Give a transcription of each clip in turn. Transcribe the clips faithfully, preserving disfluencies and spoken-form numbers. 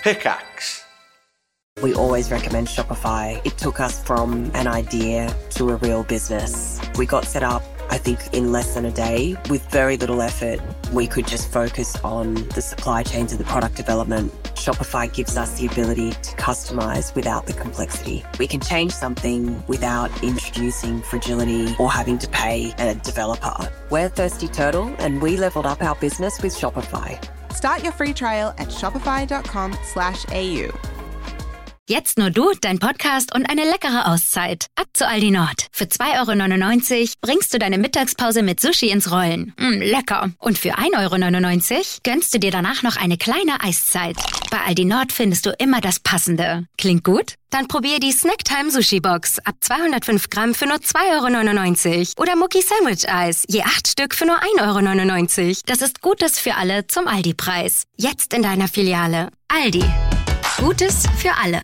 Pickaxe. We always recommend Shopify. It took us from an idea to a real business. We got set up, I think, in less than a day with very little effort. We could just focus on the supply chains and the product development. Shopify gives us the ability to customize without the complexity. We can change something without introducing fragility or having to pay a developer. We're Thirsty Turtle, and we leveled up our business with Shopify. Start your free trial at shopify.com slash AU. Jetzt nur du, dein Podcast und eine leckere Auszeit. Ab zu Aldi Nord. Für zwei Euro neunundneunzig bringst du deine Mittagspause mit Sushi ins Rollen. Mm, lecker. Und für ein Euro neunundneunzig gönnst du dir danach noch eine kleine Eiszeit. Bei Aldi Nord findest du immer das Passende. Klingt gut? Dann probier die Snacktime Sushi Box ab zweihundertfünf Gramm für nur zwei Euro neunundneunzig. Oder Mucki Sandwich Eis, je acht Stück für nur ein Euro neunundneunzig. Das ist Gutes für alle zum Aldi-Preis. Jetzt in deiner Filiale. Aldi. Gutes für alle.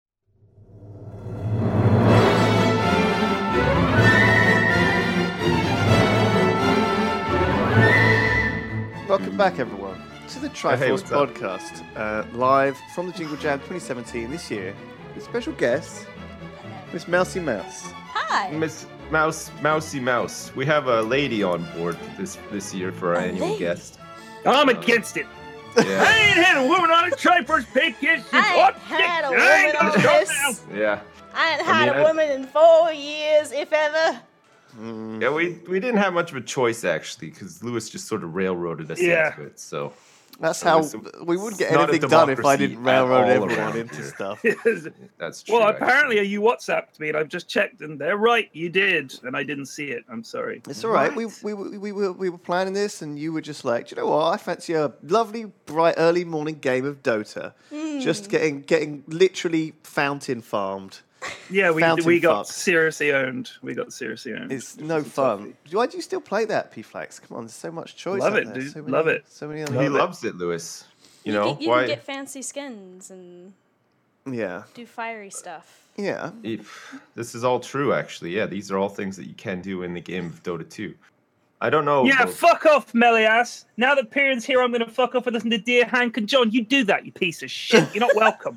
Welcome back, everyone, to the Triforce hey, podcast, uh, live from the Jingle Jam twenty seventeen this year, with special guest, Miss Mousy Mouse. Hi. Miss Mouse, Mousy Mouse. We have a lady on board this this year for our A annual lady? guest. I'm against it. Yeah. I ain't had a woman on a Triforce podcast since I ain't had a woman on this. Yeah. I ain't I had mean, a I- woman in four years, if ever. Yeah, we we didn't have much of a choice actually, because Lewis just sort of railroaded us Yeah. into it. So That's So how it's- we wouldn't get it's not a anything done if I democracy didn't at railroad all everyone around into here. stuff. that's true. well, actually. apparently you WhatsApped me, and I've just checked, and they're right. You did, and I didn't see it. I'm sorry. It's all right. We, What? we, we, we, were, we were planning this, and you were just like, do you know what? I fancy a lovely, bright, early morning game of Dota. Just getting getting literally fountain farmed. Yeah, we Fountain we got fuck. seriously owned. We got seriously owned. It's no fun. Why do you still play that, P-Flax? Come on, there's so much choice. Love out it, there. dude. So many, Love it. So many other he Love it. loves it, Lewis. You, You, know can, you why? can get fancy skins and Yeah. do fiery stuff. Yeah. If, this is all true, actually. Yeah, these are all things that you can do in the game of Dota two. I don't know. yeah, about- fuck off, Melias. Now that Perrin's here, I'm going to fuck off and listen to Dear Hank and John. You do that, you piece of shit. You're not welcome.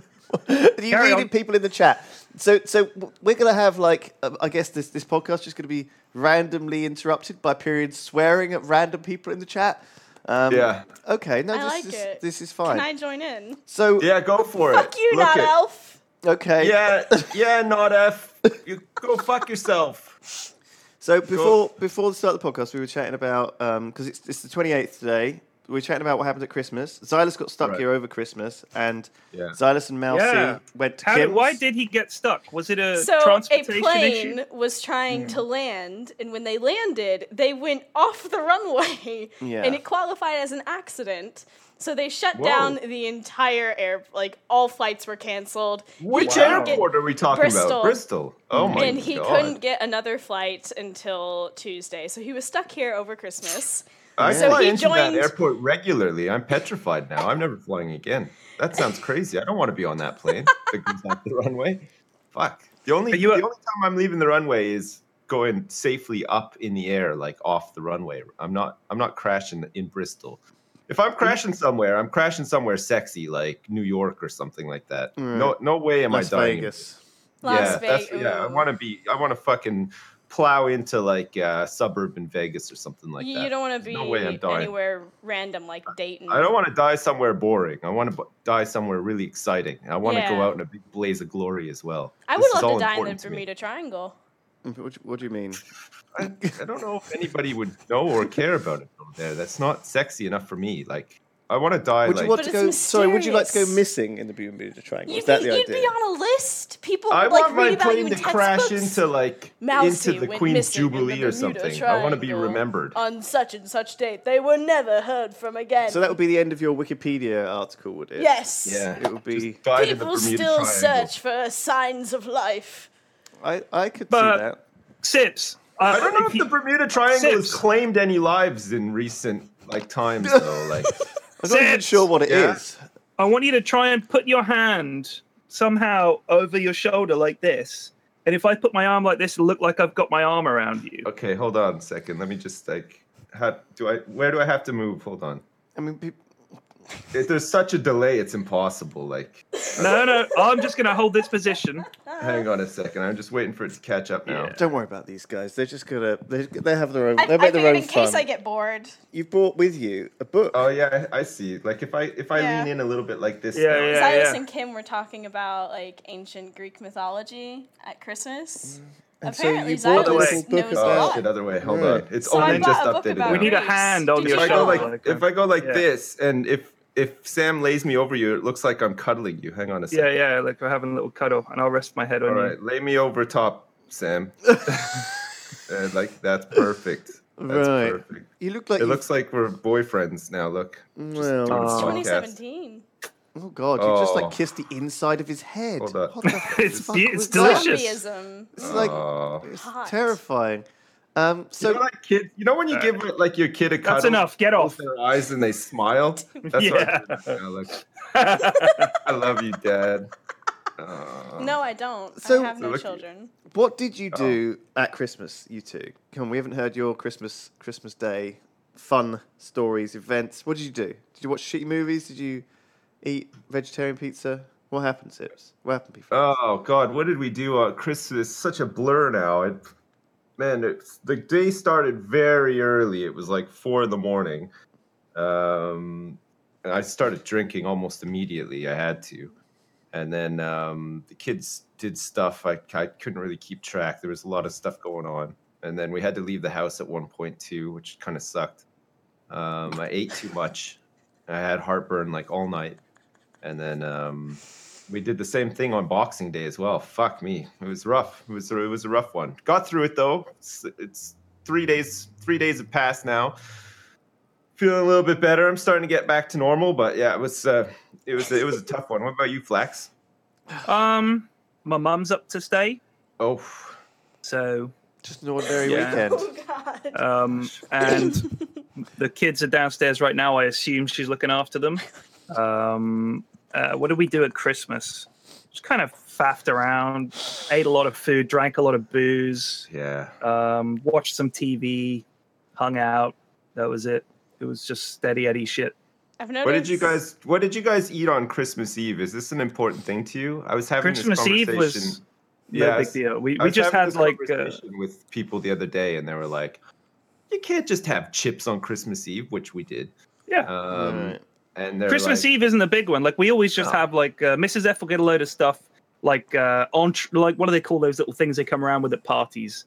you Carry reading on. people in the chat. So, so we're gonna have like, uh, I guess this this podcast just gonna be randomly interrupted by periods swearing at random people in the chat. Um, Yeah. Okay. No, I this like is it. this is fine. Can I join in? So, Yeah, go for it. Fuck you, Look not it. Elf. okay. Yeah, yeah, not F. You go fuck yourself. So before before the start of the podcast, we were chatting about because it's it's the twenty-eighth today. We were chatting about what happened at Christmas. Xylus got stuck Right. here over Christmas, and Yeah. Xylus and Mousy Yeah. went to How did, Kim's. why did he get stuck? Was it a So a transportation plane issue? was trying Hmm. to land, and when they landed, they went off the runway, Yeah. and it qualified as an accident. So they shut Whoa. down the entire air, like all flights were canceled. Which He couldn't get- airport are we talking Bristol. about? Bristol. Oh my and he god. couldn't get another flight until Tuesday, so he was stuck here over Christmas. I So fly he into joined- that airport regularly. I'm petrified now. I'm never flying again. That sounds crazy. I don't want to be on that plane that goes off the runway. Fuck. The only Are you a- the only time I'm leaving the runway is going safely up in the air, like off the runway. I'm not I'm not crashing in Bristol. If I'm crashing somewhere, I'm crashing somewhere sexy, like New York or something like that. No no way am Las I dying. Vegas. Las yeah, that's, Vegas. yeah. I want to be. I want to fucking plow into like uh, suburban Vegas or something like you, that. you don't want to There's be no way I'm dying. anywhere random like Dayton. I don't want to die somewhere boring. I want to b- die somewhere really exciting. I want to Yeah. go out in a big blaze of glory as well. I This would is love all to die in the important to me. Bermuda Triangle. What, do you- what do you mean? I, I don't know if anybody would know or care about it over there. That's not sexy enough for me. Like, I want to die. Would like, you want But to it's go? Sorry, would you like to go mysterious. missing in the Bermuda Triangle? You'd, Is that be, the you'd idea? be on a list. People I like want my read about you plane in to crash textbooks. into like Mousy into the went Queen's missing in the Jubilee or Bermuda something. I want to be Triangle remembered. on such and such date. They were never heard from again. So that would be the end of your Wikipedia article, would it? yes. Yeah, It would be. Just died in the People Bermuda still Triangle. search for signs of life. I I could But- see that. Sips. Uh, I don't know if you- the Bermuda Triangle has Sips. claimed any lives in recent like times though. Like, I'm not even Sips. sure what it is. Yeah. I want you to try and put your hand somehow over your shoulder like this. And if I put my arm like this, it'll look like I've got my arm around you. okay, hold on a second. Let me just like, how do I? Where do I have to move? Hold on. I mean, pe- If there's such a delay, it's impossible. Like, No, no, I'm just going to hold this position. hang on a second. I'm just waiting for it to catch up now. Yeah. Don't worry about these guys. They're just gonna. They, they have their own. I, They I make their figured own in case fun. I get bored. You've brought with you a book. Oh yeah, I, I see. Like if I if I Yeah. lean in a little bit like this. Yeah, now, yeah. Silas and Kim were talking about like ancient Greek mythology at Christmas. And so Apparently, you brought a Silas little book knows a Oh about- lot. shit! Other way. Hold Right. on. It's So I only bought just a book updated. about We need a Greece. hand on Did your If I you go know? shoulder. like like, if I go like yeah. this, and if if Sam lays me over you, it looks like I'm cuddling you. Hang on a Yeah, second. yeah, like we're having a little cuddle, and I'll rest my head on All you. right, lay me over top, Sam. Uh, like that's perfect. That's Right. perfect. You look like It you- looks like we're boyfriends now. Look. Well, doing Oh. a podcast. twenty seventeen. oh god, you just Oh. like kissed the inside of his head. Hold up. What the It's fuck be- was it's that? delicious. Zombieism. It's like Oh. it's Hot. terrifying. Um, So so you know, like kid, you know when you Uh, give like your kid a cuddle, That's enough. Get close off. their eyes and they smile. That's Yeah. what I, look. I love you, Dad. Oh. No, I don't. So- I have no Look- children. what did you Oh. do at Christmas, you two? Come on, we haven't heard your Christmas Christmas Day fun stories, events. What did you do? Did you watch shitty movies? Did you eat vegetarian pizza? What happened, Sips? What happened before? Oh God, what did we do on Christmas? Such a blur now. It, man, it's, the day started very early. It was like four in the morning. Um, and I started drinking almost immediately. I had to, and then um, the kids did stuff I, I couldn't really keep track. There was a lot of stuff going on, and then we had to leave the house at one point too, which kind of sucked. Um, I ate too much. I had heartburn like all night, and then. Um, We did the same thing on Boxing Day as well. Fuck me, it was rough. It was it was a rough one. Got through it though. It's, it's three days. Three days have passed now. Feeling a little bit better. I'm starting to get back to normal. But yeah, it was uh, it was it was a tough one. What about you, Flax? Um, my mum's up to stay, Oh, so Just an ordinary Yeah. weekend. Oh God. um, and the kids are downstairs right now. I assume she's looking after them. Um, uh, what did we do at Christmas? Just kind of faffed around, ate a lot of food, drank a lot of booze, yeah. um, watched some T V, hung out. That was it. It was just steady Eddie shit. I've noticed. What did you guys What did you guys eat on Christmas Eve? Is this an important thing to you? I was having Christmas this Eve conversation. was no Yes. big deal. We I we was just having had this like uh, conversation with people the other day, and they were like, "You can't just have chips on Christmas Eve," which we did. yeah. Um, Right. And they're Christmas like, Eve isn't a big one. Like we always just No. have like uh, Missus F will get a load of stuff like uh, on like what do they call those little things they come around with at parties?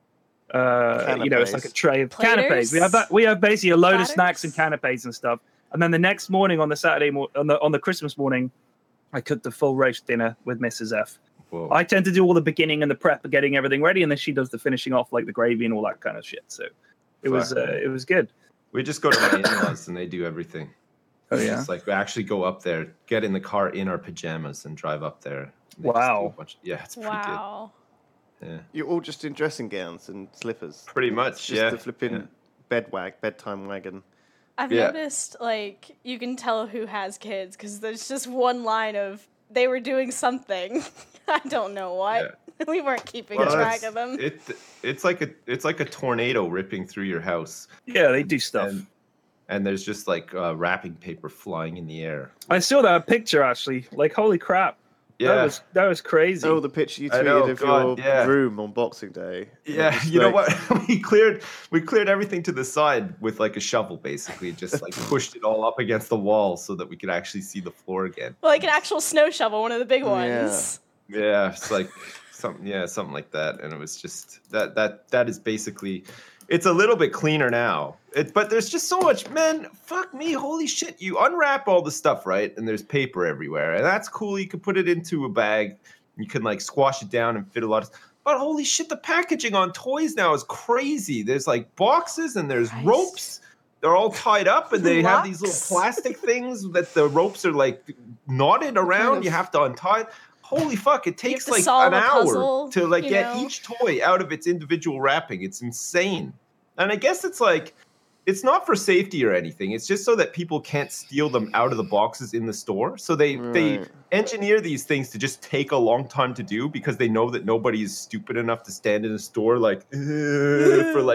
Uh, you know, it's like a Canapes. tray of Platers? canapes. We have that. We have basically a load Platters? of snacks and canapes and stuff. And then the next morning on the Saturday mor- on the on the Christmas morning, I cooked a full roast dinner with Missus F. Whoa. I tend to do all the beginning and the prep of getting everything ready, and then she does the finishing off, like the gravy and all that kind of shit. So it was Fuck. uh, it was good. We just go to my in-laws and they do everything. Oh yeah. It's like we actually go up there, get in the car in our pajamas, and drive up there. They just do Wow. a bunch- yeah, it's pretty Wow. good. Yeah, You're all just in dressing gowns and slippers. pretty much. It's just yeah. the flipping Yeah. bed wag, bedtime wagon. I've Yeah. noticed like you can tell who has kids because there's just one line of they were doing something. I don't know what. We weren't keeping Well, track it's- of them. It it's like a it's like a tornado ripping through your house, Yeah, they do stuff. and and there's just like uh, wrapping paper flying in the air. I saw that picture actually. Like, holy crap. Yeah, That was that was crazy. Oh, the picture you I tweeted know, of God, your yeah. room on Boxing Day. And it yeah. was You know like- what? we cleared we cleared everything to the side with like a shovel, basically. Just like pushed it all up against the wall so that we could actually see the floor again. Well, like an actual snow shovel, one of the big Yeah. ones. Yeah, it's like something. Yeah, something like that. And it was just that. That that is basically. It's a little bit cleaner now. It, but there's just so much. Man, fuck me. Holy shit! You unwrap all the stuff, right? And there's paper everywhere, and that's cool. You can put it into a bag. You can like squash it down and fit a lot of. But holy shit, the packaging on toys now is crazy. There's like boxes and there's Christ. ropes. They're all tied up, and they have these little Locks. plastic things that the ropes are like knotted around. of- You have to untie it. Holy fuck! It takes to like solve an a hour puzzle, to like you get know? each toy out of its individual wrapping. It's insane, and I guess it's like it's not for safety or anything. It's just so that people can't steal them out of the boxes in the store. So they they Right. engineer these things to just take a long time to do because they know that nobody is stupid enough to stand in a store like "Ugh," for like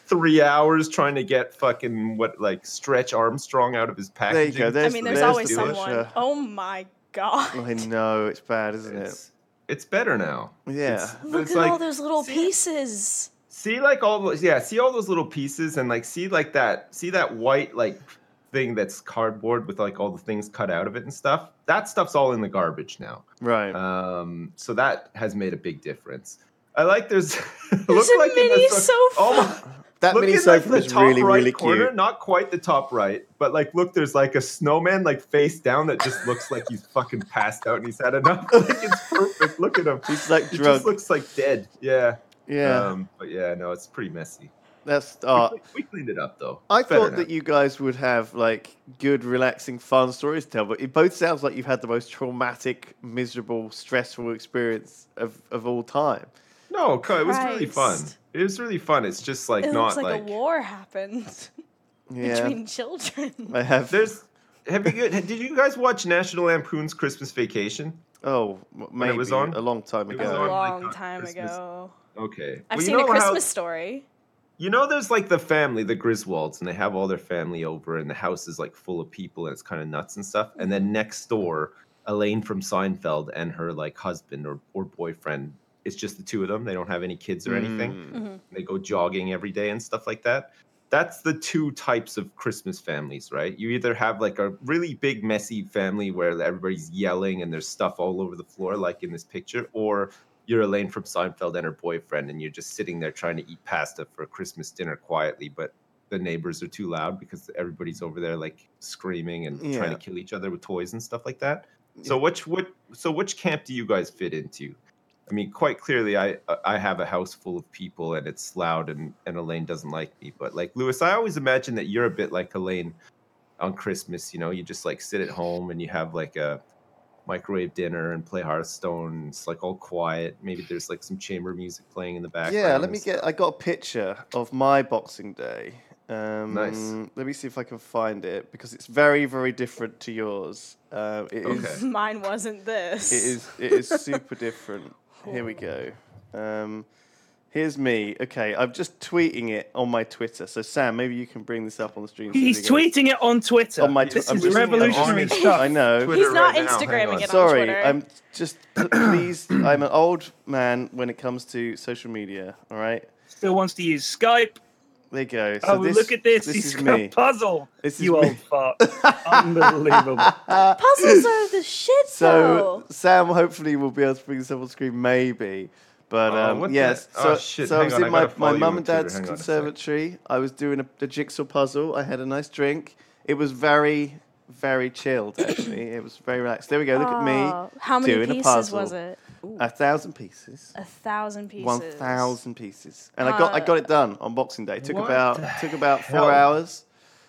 three hours trying to get fucking what like Stretch Armstrong out of his There you packaging. go. I There's, mean, there's there's always the someone. picture. Oh my god. I know it's bad, isn't it? It's, it's better now. Yeah. It's- but Look it's at like, all those little see- pieces. See like all those yeah, see all those little pieces and like see like that see that white like thing that's cardboard with like all the things cut out of it and stuff. That stuff's all in the garbage now. Right. Um so that has made a big difference. I like there's There's look a like in mini the so- sofa. almost- that look mini in, like, sofa the is top really, right really corner, cute. not quite the top right, but like look, there's like a snowman like face down that just looks like he's fucking passed out and he's had enough. Like it's perfect. Look at him. He's like He drunk. just looks like dead. Yeah. Yeah. Um, but yeah, no, it's pretty messy. That's. We Uh, cle- we cleaned it up though. I It's better thought now. that you guys would have like good, relaxing, fun stories to tell, but it both sounds like you've had the most traumatic, miserable, stressful experience of, of all time. No, co- it was really fun. Christ. It was really fun. It's just like It not looks like, like a war happened Yeah, between children. I have. there's. Have you did you guys watch National Lampoon's Christmas Vacation? Oh, m- maybe it was on? a long time It A was ago. on. long like, time Christmas. ago. Okay, I've Well, you seen a know how- Christmas story. You know, there's like the family, the Griswolds, and they have all their family over, and the house is like full of people, and it's kind of nuts and stuff. And then next door, Elaine from Seinfeld and her like husband or, or boyfriend. It's just the two of them. They don't have any kids or anything. Mm. Mm-hmm. They go jogging every day and stuff like that. That's the two types of Christmas families, right? You either have like a really big, messy family where everybody's yelling and there's stuff all over the floor, like in this picture, or you're Elaine from Seinfeld and her boyfriend, and you're just sitting there trying to eat pasta for Christmas dinner quietly, but the neighbors are too loud because everybody's over there like screaming and trying Yeah. to kill each other with toys and stuff like that. So which what so which camp do you guys fit into? I mean, quite clearly, I I have a house full of people and it's loud, and, and Elaine doesn't like me. But like Lewis, I always imagine that you're a bit like Elaine on Christmas. You know, you just like sit at home and you have like a microwave dinner and play Hearthstone. It's like all quiet. Maybe there's like some chamber music playing in the background. Yeah, let and me stuff. get. I got a picture of my Boxing Day. Um, Nice. Let me see if I can find it because it's very, very different to yours. Um, it is. Okay. Mine wasn't this. It is. It is super different. Here we go. Um, here's me. Okay, I'm just tweeting it on my Twitter. So Sam, maybe you can bring this up on the stream. so He's we go- tweeting it on Twitter. On my this tw- I'm is just- revolutionary on his- stuff. I know. Twitter He's not right now, hang Instagramming on. it on Sorry, Twitter. I'm just please. I'm an old man when it comes to social media. All right. Still wants to use Skype. There you go. So oh, this, look at this. This He's is got me. a puzzle. This is you me. old fart. Unbelievable. Puzzles are the shit, So though. Sam hopefully will be able to bring this up on screen, maybe. But Oh, um, what the- yes, oh, so, shit, so I hang was on, in I my, gotta follow my you mum on and Twitter, dad's hang on a sec. conservatory. I was doing a, a jigsaw puzzle. I had a nice drink. It was very, very chilled, actually. It was very relaxed. There we go. Look at me. Aw, How many doing a pieces puzzle. was it? Ooh, A thousand pieces. a thousand pieces. One thousand pieces, and I got I got it done on Boxing Day. It took What about the took about hell? four hours.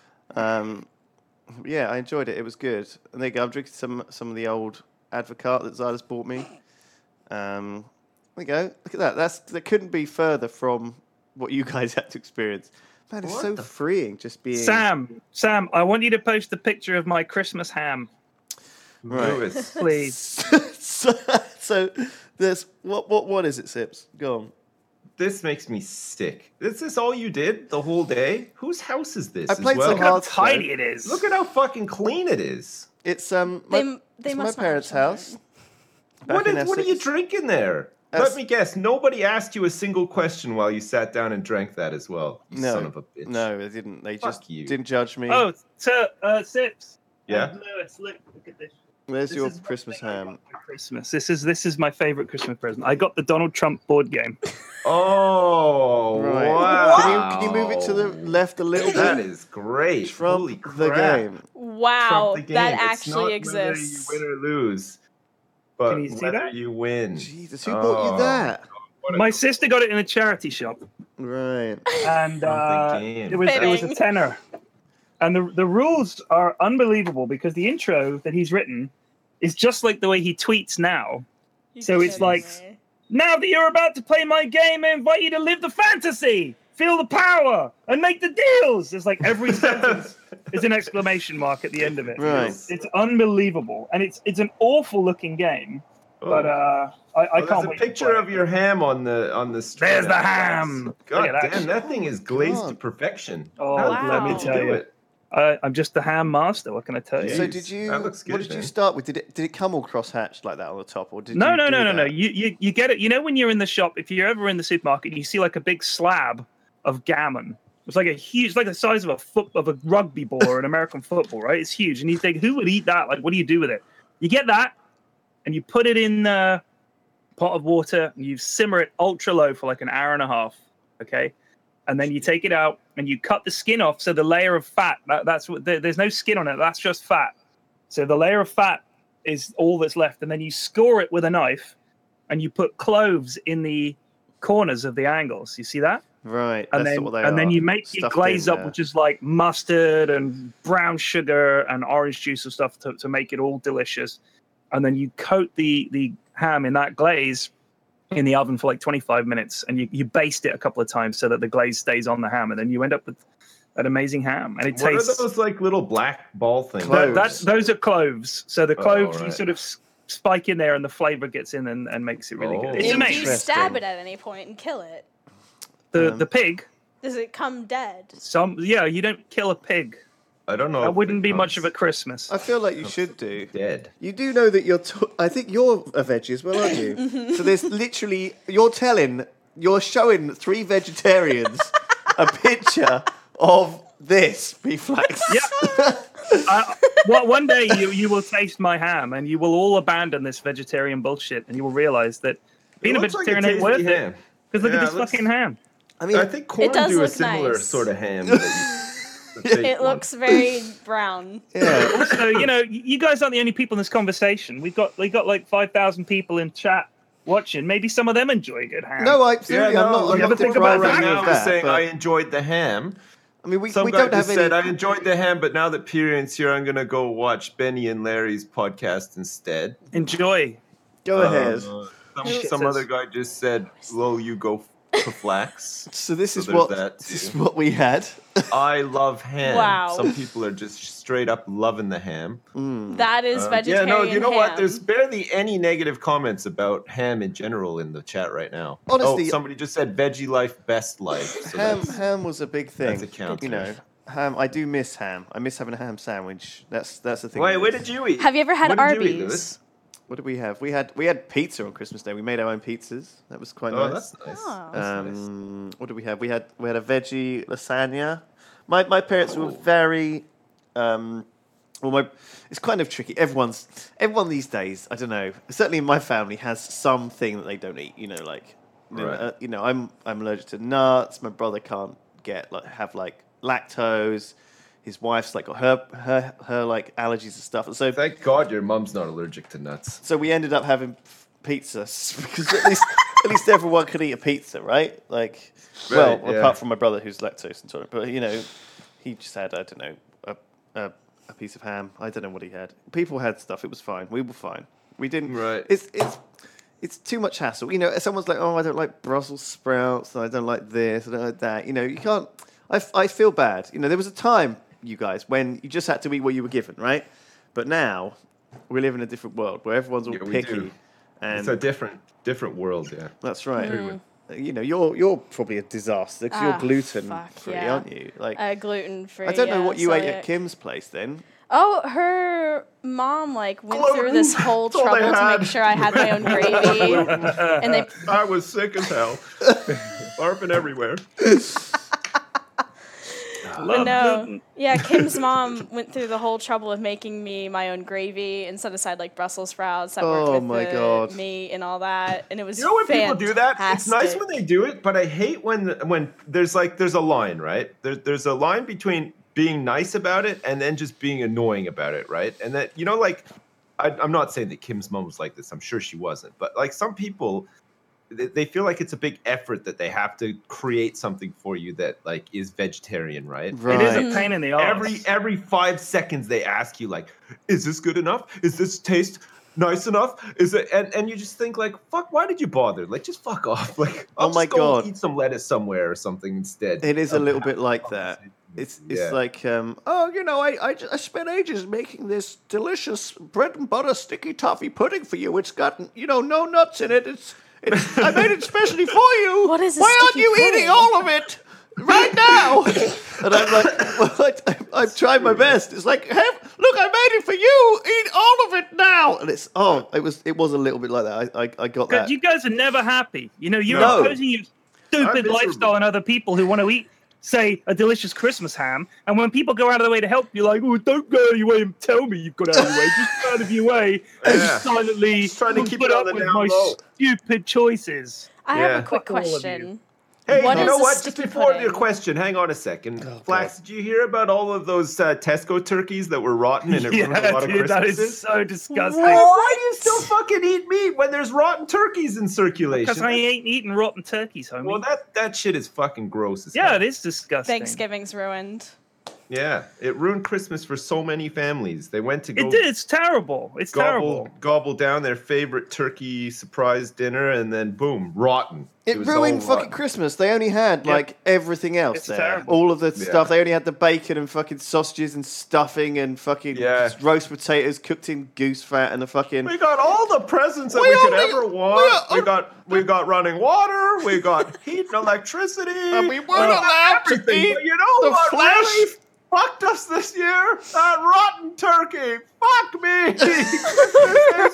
Um, yeah, I enjoyed it. It was good. And there you go. I'm drinking some some of the old Advocaat that Zyla's bought me. Um, there you go. Look at that. That's that couldn't be further from what you guys had to experience. Man, it's What so the- freeing just being. Sam, Sam, I want you to post a picture of my Christmas ham, Right. Lewis. please. so, so this what what what is it, Sips? Go on. This makes me sick. Is this all you did the whole day? Whose house is this I as played well? some Look how Hearthstone. tidy it is. Look at how fucking clean it is. It's um my, They- they it's my must not have parents' children. house. back What, in is, what are you Essex. drinking there? That's- Let me guess. Nobody asked you a single question while you sat down and drank that as well. You No, son of a bitch. no, they didn't. They Fuck just you. didn't judge me. Oh, so, uh, Sips. Yeah? And Lewis, look, look at this. There's This your is one Christmas thing I ham. got for Christmas. This is this is my favorite Christmas present. I got the Donald Trump board game. Oh, Right. wow. Can you can you move it to the left a little That bit? is great. Trump Holy the crap. game. Wow, Trump the game. that It's actually not whether exists. You win or lose, but Can you see whether that? you win. Jesus, who bought you Oh, that? what a My sister got it in a charity shop, Right. and uh, game. it was it was a Fitting. tenner. And the the rules are unbelievable because the intro that he's written is just like the way he tweets now. You So it's kidding like- me? Now that you're about to play my game, I invite you to live the fantasy, feel the power, and make the deals. It's like every sentence is an exclamation mark at the end of it. Right. It's, it's unbelievable, and it's it's an awful looking game. But uh, I, I Oh, can't there's a wait to picture try of it. your ham on the on the. street. There's the ham. God Look at that damn, shit. that thing is glazed God. to perfection. Oh, How wow. let me Let me do tell you. it. I, I'm just the ham master. What can I tell you? So Jeez, did you? that looks what good, did you man. start with? Did it did it come all cross-hatched like that on the top, or did No, you no, do no, no, no. that? You, you you get it. You know when you're in the shop, if you're ever in the supermarket, you see like a big slab of gammon. It's like a huge, it's like the size of a foot of a rugby ball or an American football, right? It's huge, and you think, who would eat that? Like, what do you do with it? You get that, and you put it in a pot of water, and you simmer it ultra low for like an hour and a half. Okay, and then you take it out and you cut the skin off. So the layer of fat, that, that's what there, there's no skin on it. That's just fat. So the layer of fat is all that's left, and then you score it with a knife, and you put cloves in the corners of the angles. You see that? Right, And that's then what they and are. then you make your Stuffed glaze in up, there. which is like mustard and brown sugar and orange juice and stuff to, to make it all delicious. And then you coat the the ham in that glaze in the oven for like twenty-five minutes, and you, you baste it a couple of times so that the glaze stays on the ham, and then you end up with an amazing ham. And it What tastes. are those like little black ball things? That, that's those are cloves. So the Oh, cloves you right. sort of s- spike in there, and the flavor gets in and, and makes it really Oh. good. It's And do amazing. you stab it at any point and kill it? The Um, the pig. Does it come dead? Some yeah, you don't kill a pig. I don't know. That if wouldn't it be much of a comes Christmas. I feel like you should do. dead. You do know that you're. T- I think you're a veggie as well, aren't you? So there's literally you're telling, you're showing three vegetarians a picture of this beef flax. Yeah. uh, well, one day you, you will taste my ham, and you will all abandon this vegetarian bullshit, and you will realize that being a It looks like vegetarian ain't worth tasty it. ham. Because look Yeah, at this it looks- fucking ham. I mean, I think corn does do a look similar nice. sort of ham. that you- the fake It one. looks very brown. yeah. Also, you know, you guys aren't the only people in this conversation. We've got we got like five thousand people in chat watching. Maybe some of them enjoy good ham. No, Yeah, absolutely. no, I'm not. I'm you not have to think about about depriving right you now. of I was that. saying but- I enjoyed the ham. I mean, we, Some we guy don't just have any. said I enjoyed the ham, but now that Pyrian's here, I'm gonna go watch Benny and Larry's podcast instead. Enjoy. Go ahead. Uh, some Shit some says- other guy just said, "Lol, you go for flax." So this so is there's what that this is too. what we had. I love ham. Wow. Some people are just straight up loving the ham. That is Um, vegetarian yeah, no, you know what? ham. There's barely any negative comments about ham in general in the chat right now. Honestly- oh, somebody just said veggie life, best life. So ham that's- ham was a big thing. that's a counter. You know, ham. I do miss ham. I miss having a ham sandwich. That's that's the thing. Wait, I where miss. did you eat? Have you ever had What did you eat, Arby's? Lewis? What did we have? We had we had pizza on Christmas Day. We made our own pizzas. That was quite Oh, nice. that's nice. Oh. That's nice. Um, what did we have? We had we had a veggie lasagna. My my parents were very. Um, well, my it's kind of tricky. Everyone's everyone these days. I don't know. Certainly, in my family has something that they don't eat. You know, like you know, Right. uh, you know, I'm I'm allergic to nuts. My brother can't get like have like lactose. His wife's like got her her her like allergies and stuff. And so Thank God your mum's not allergic to nuts. so we ended up having pizza because at least at least everyone could eat a pizza, right? Like, well, Right, yeah. apart from my brother who's lactose intolerant, but you know, he just had I don't know a, a a piece of ham. I don't know what he had. People had stuff. It was fine. We were fine. We didn't. Right. It's it's. It's too much hassle. You know, someone's like, oh, I don't like Brussels sprouts. I don't like this. I don't like that. You know, you can't. I, f- I feel bad. You know, there was a time, you guys, when you just had to eat what you were given, right? But now we live in a different world where everyone's all Yeah, we picky. do. And It's a different different world, yeah. that's right. You know, you're you're probably a disaster because you're Ah, gluten fuck, free, yeah. aren't you? Like, Uh, gluten free. I don't know yeah, what you ate at celiac. Kim's place then. Oh, her mom like went through Gluten. this whole That's all they trouble to had. make sure I had my own gravy, and they I was sick as hell. Barfing everywhere. Love no, gluten. yeah. Kim's mom went through the whole trouble of making me my own gravy and set aside like Brussels sprouts that worked Oh with my the God. meat and all that, and it was You know when people do that? It's nice fantastic. when they do it, but I hate when when there's like there's a line, right? There, there's a line between being nice about it and then just being annoying about it, right? And that you know, like I, I'm not saying that Kim's mom was like this. I'm sure she wasn't, but like some people, they, they feel like it's a big effort that they have to create something for you that like is vegetarian, right? Right. It is a pain in the arse. Every every five seconds they ask you like, is this good enough? Is this taste nice enough? Is it and, and you just think like, fuck, why did you bother? Like just fuck off. Like I'll Oh my just go God. eat some lettuce somewhere or something instead. It is a of little having bit like a that. conversation It's it's Yeah. like, um, oh, you know, I, I, I spent ages making this delicious bread and butter sticky toffee pudding for you. It's got, you know, no nuts in it. It's, it's I made it especially for you. What is a Why aren't sticky you pudding? eating all of it right now? And I'm like, well, I, I've tried my best. It's like, have, look, I made it for you. Eat all of it now. And it's, oh, it was it was a little bit like that. I I, I got that. You guys are never happy. You know, you're No. imposing your stupid miserable. lifestyle on other people who want to eat, say, a delicious Christmas ham. And when people go out of their way to help you, like, oh, don't go out of your way and tell me you've got out of your way. Just go out of your way and Yeah. silently Just trying to keep put it on up the with down my low. stupid choices. I Yeah. have a quick Fuck all of you. question. Hey, What you is know a what? Just sticky before pudding? your question, hang on a second. Oh, Flax, did you hear about all of those uh, Tesco turkeys that were rotten and it ruined a Yeah, lot of dude, that Christmases? is so disgusting. Why, why do you still fucking eat meat when there's rotten turkeys in circulation? Because I ain't eating rotten turkeys, homie. Well, that, that shit is fucking gross as yeah, hell. it is disgusting. Thanksgiving's ruined. Yeah, it ruined Christmas for so many families. They went to go It did. It's terrible. It's gobble, terrible. gobble down their favorite turkey surprise dinner, and then boom, rotten. It, was ruined all fucking rotten. Christmas. They only had Yeah. like everything else It's there. terrible. All of the Yeah. stuff. They only had the bacon and fucking sausages and stuffing and fucking Yeah. roast potatoes cooked in goose fat and the fucking. We got all the presents that We we, could only- ever we want. are- We, got we got running water. We got heat and electricity. And we weren't got allowed to everything. eat But you know the what flesh. really fucked us this year? That rotten turkey. Fuck me. It's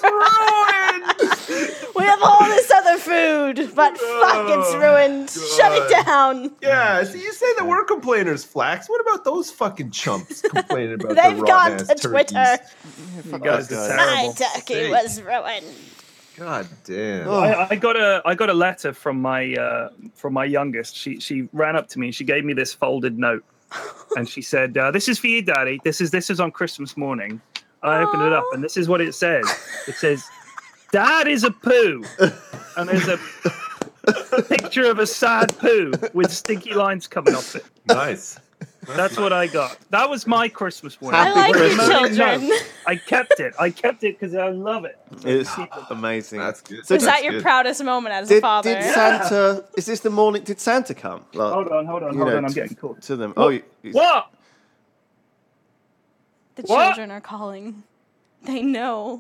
ruined. We have all this other food, but fuck, it's Oh, ruined. Shut it God. down. Yeah, so you say that we're complainers, Flax. What about those fucking chumps complaining about They've the gone rotten to ass Twitter. turkeys? You guys Fuck are guys. My terrible. turkey Sake. was ruined. God damn. Oh. I, I got a I got a letter from my uh, from my youngest. She she ran up to me and she gave me this folded note, and she said, uh, "This is for you, Daddy. This is this is on Christmas morning." I opened it up and this is what it says. It says, "Dad is a poo," and there's a, a picture of a sad poo with stinky lines coming off it. Nice. That's what I got. That was my Christmas morning. I Happy like you, Christmas. children. I kept it. I kept it because I love it. It's amazing. That's good. So Was did- that your good. proudest moment as a Did, father? did Santa? Is this the morning? Did Santa come? Like, Hold on, hold on, you hold know, on. I'm to- getting called. to them. Oh, you- you- What? The What? children are calling. They know.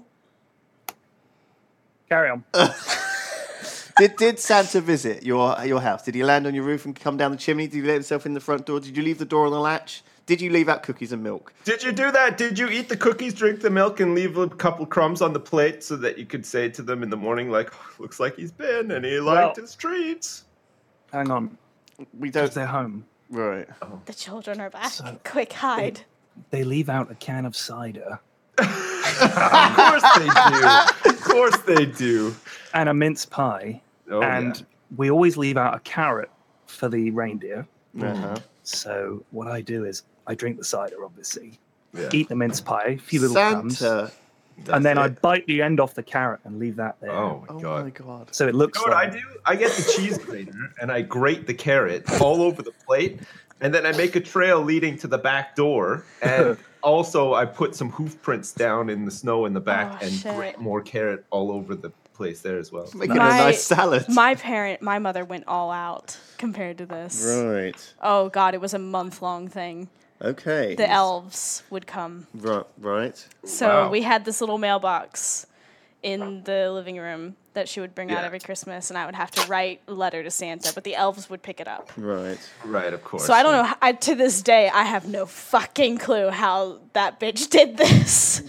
Carry on. Did did Santa visit your your house? Did he land on your roof and come down the chimney? Did he let himself in the front door? Did you leave the door on the latch? Did you leave out cookies and milk? Did you do that? Did you eat the cookies, drink the milk, and leave a couple crumbs on the plate so that you could say to them in the morning, like, looks like he's been and he liked Well- his treats? Hang on. We Because don't. they're home. Right. The children are back. So- Quick, hide. They leave out a can of cider Of course they do. Of course they do. and a mince pie. Oh, and yeah. we always leave out a carrot for the reindeer. Uh-huh. So what I do is I drink the cider, obviously, Yeah. eat the mince pie, a few little crumbs, Santa. and then I That's it. bite the end off the carrot and leave that there. Oh my Oh god. my god. So it looks You know what I like do? I get the cheese grater and I grate the carrot all over the plate, and then I make a trail leading to the back door. And also, I put some hoof prints down in the snow in the back Oh, and shit. grate more carrot all over the place there as well. Making My- a nice salad. My parent, my mother went all out compared to this. Right. Oh God, it was a month long thing. Okay. The elves would come. Right. Right. So Wow. we had this little mailbox in the living room that she would bring out Yeah. every Christmas, and I would have to write a letter to Santa, but the elves would pick it up. Right. Right, of course. So I don't know. I, to this day, I have no fucking clue how that bitch did this.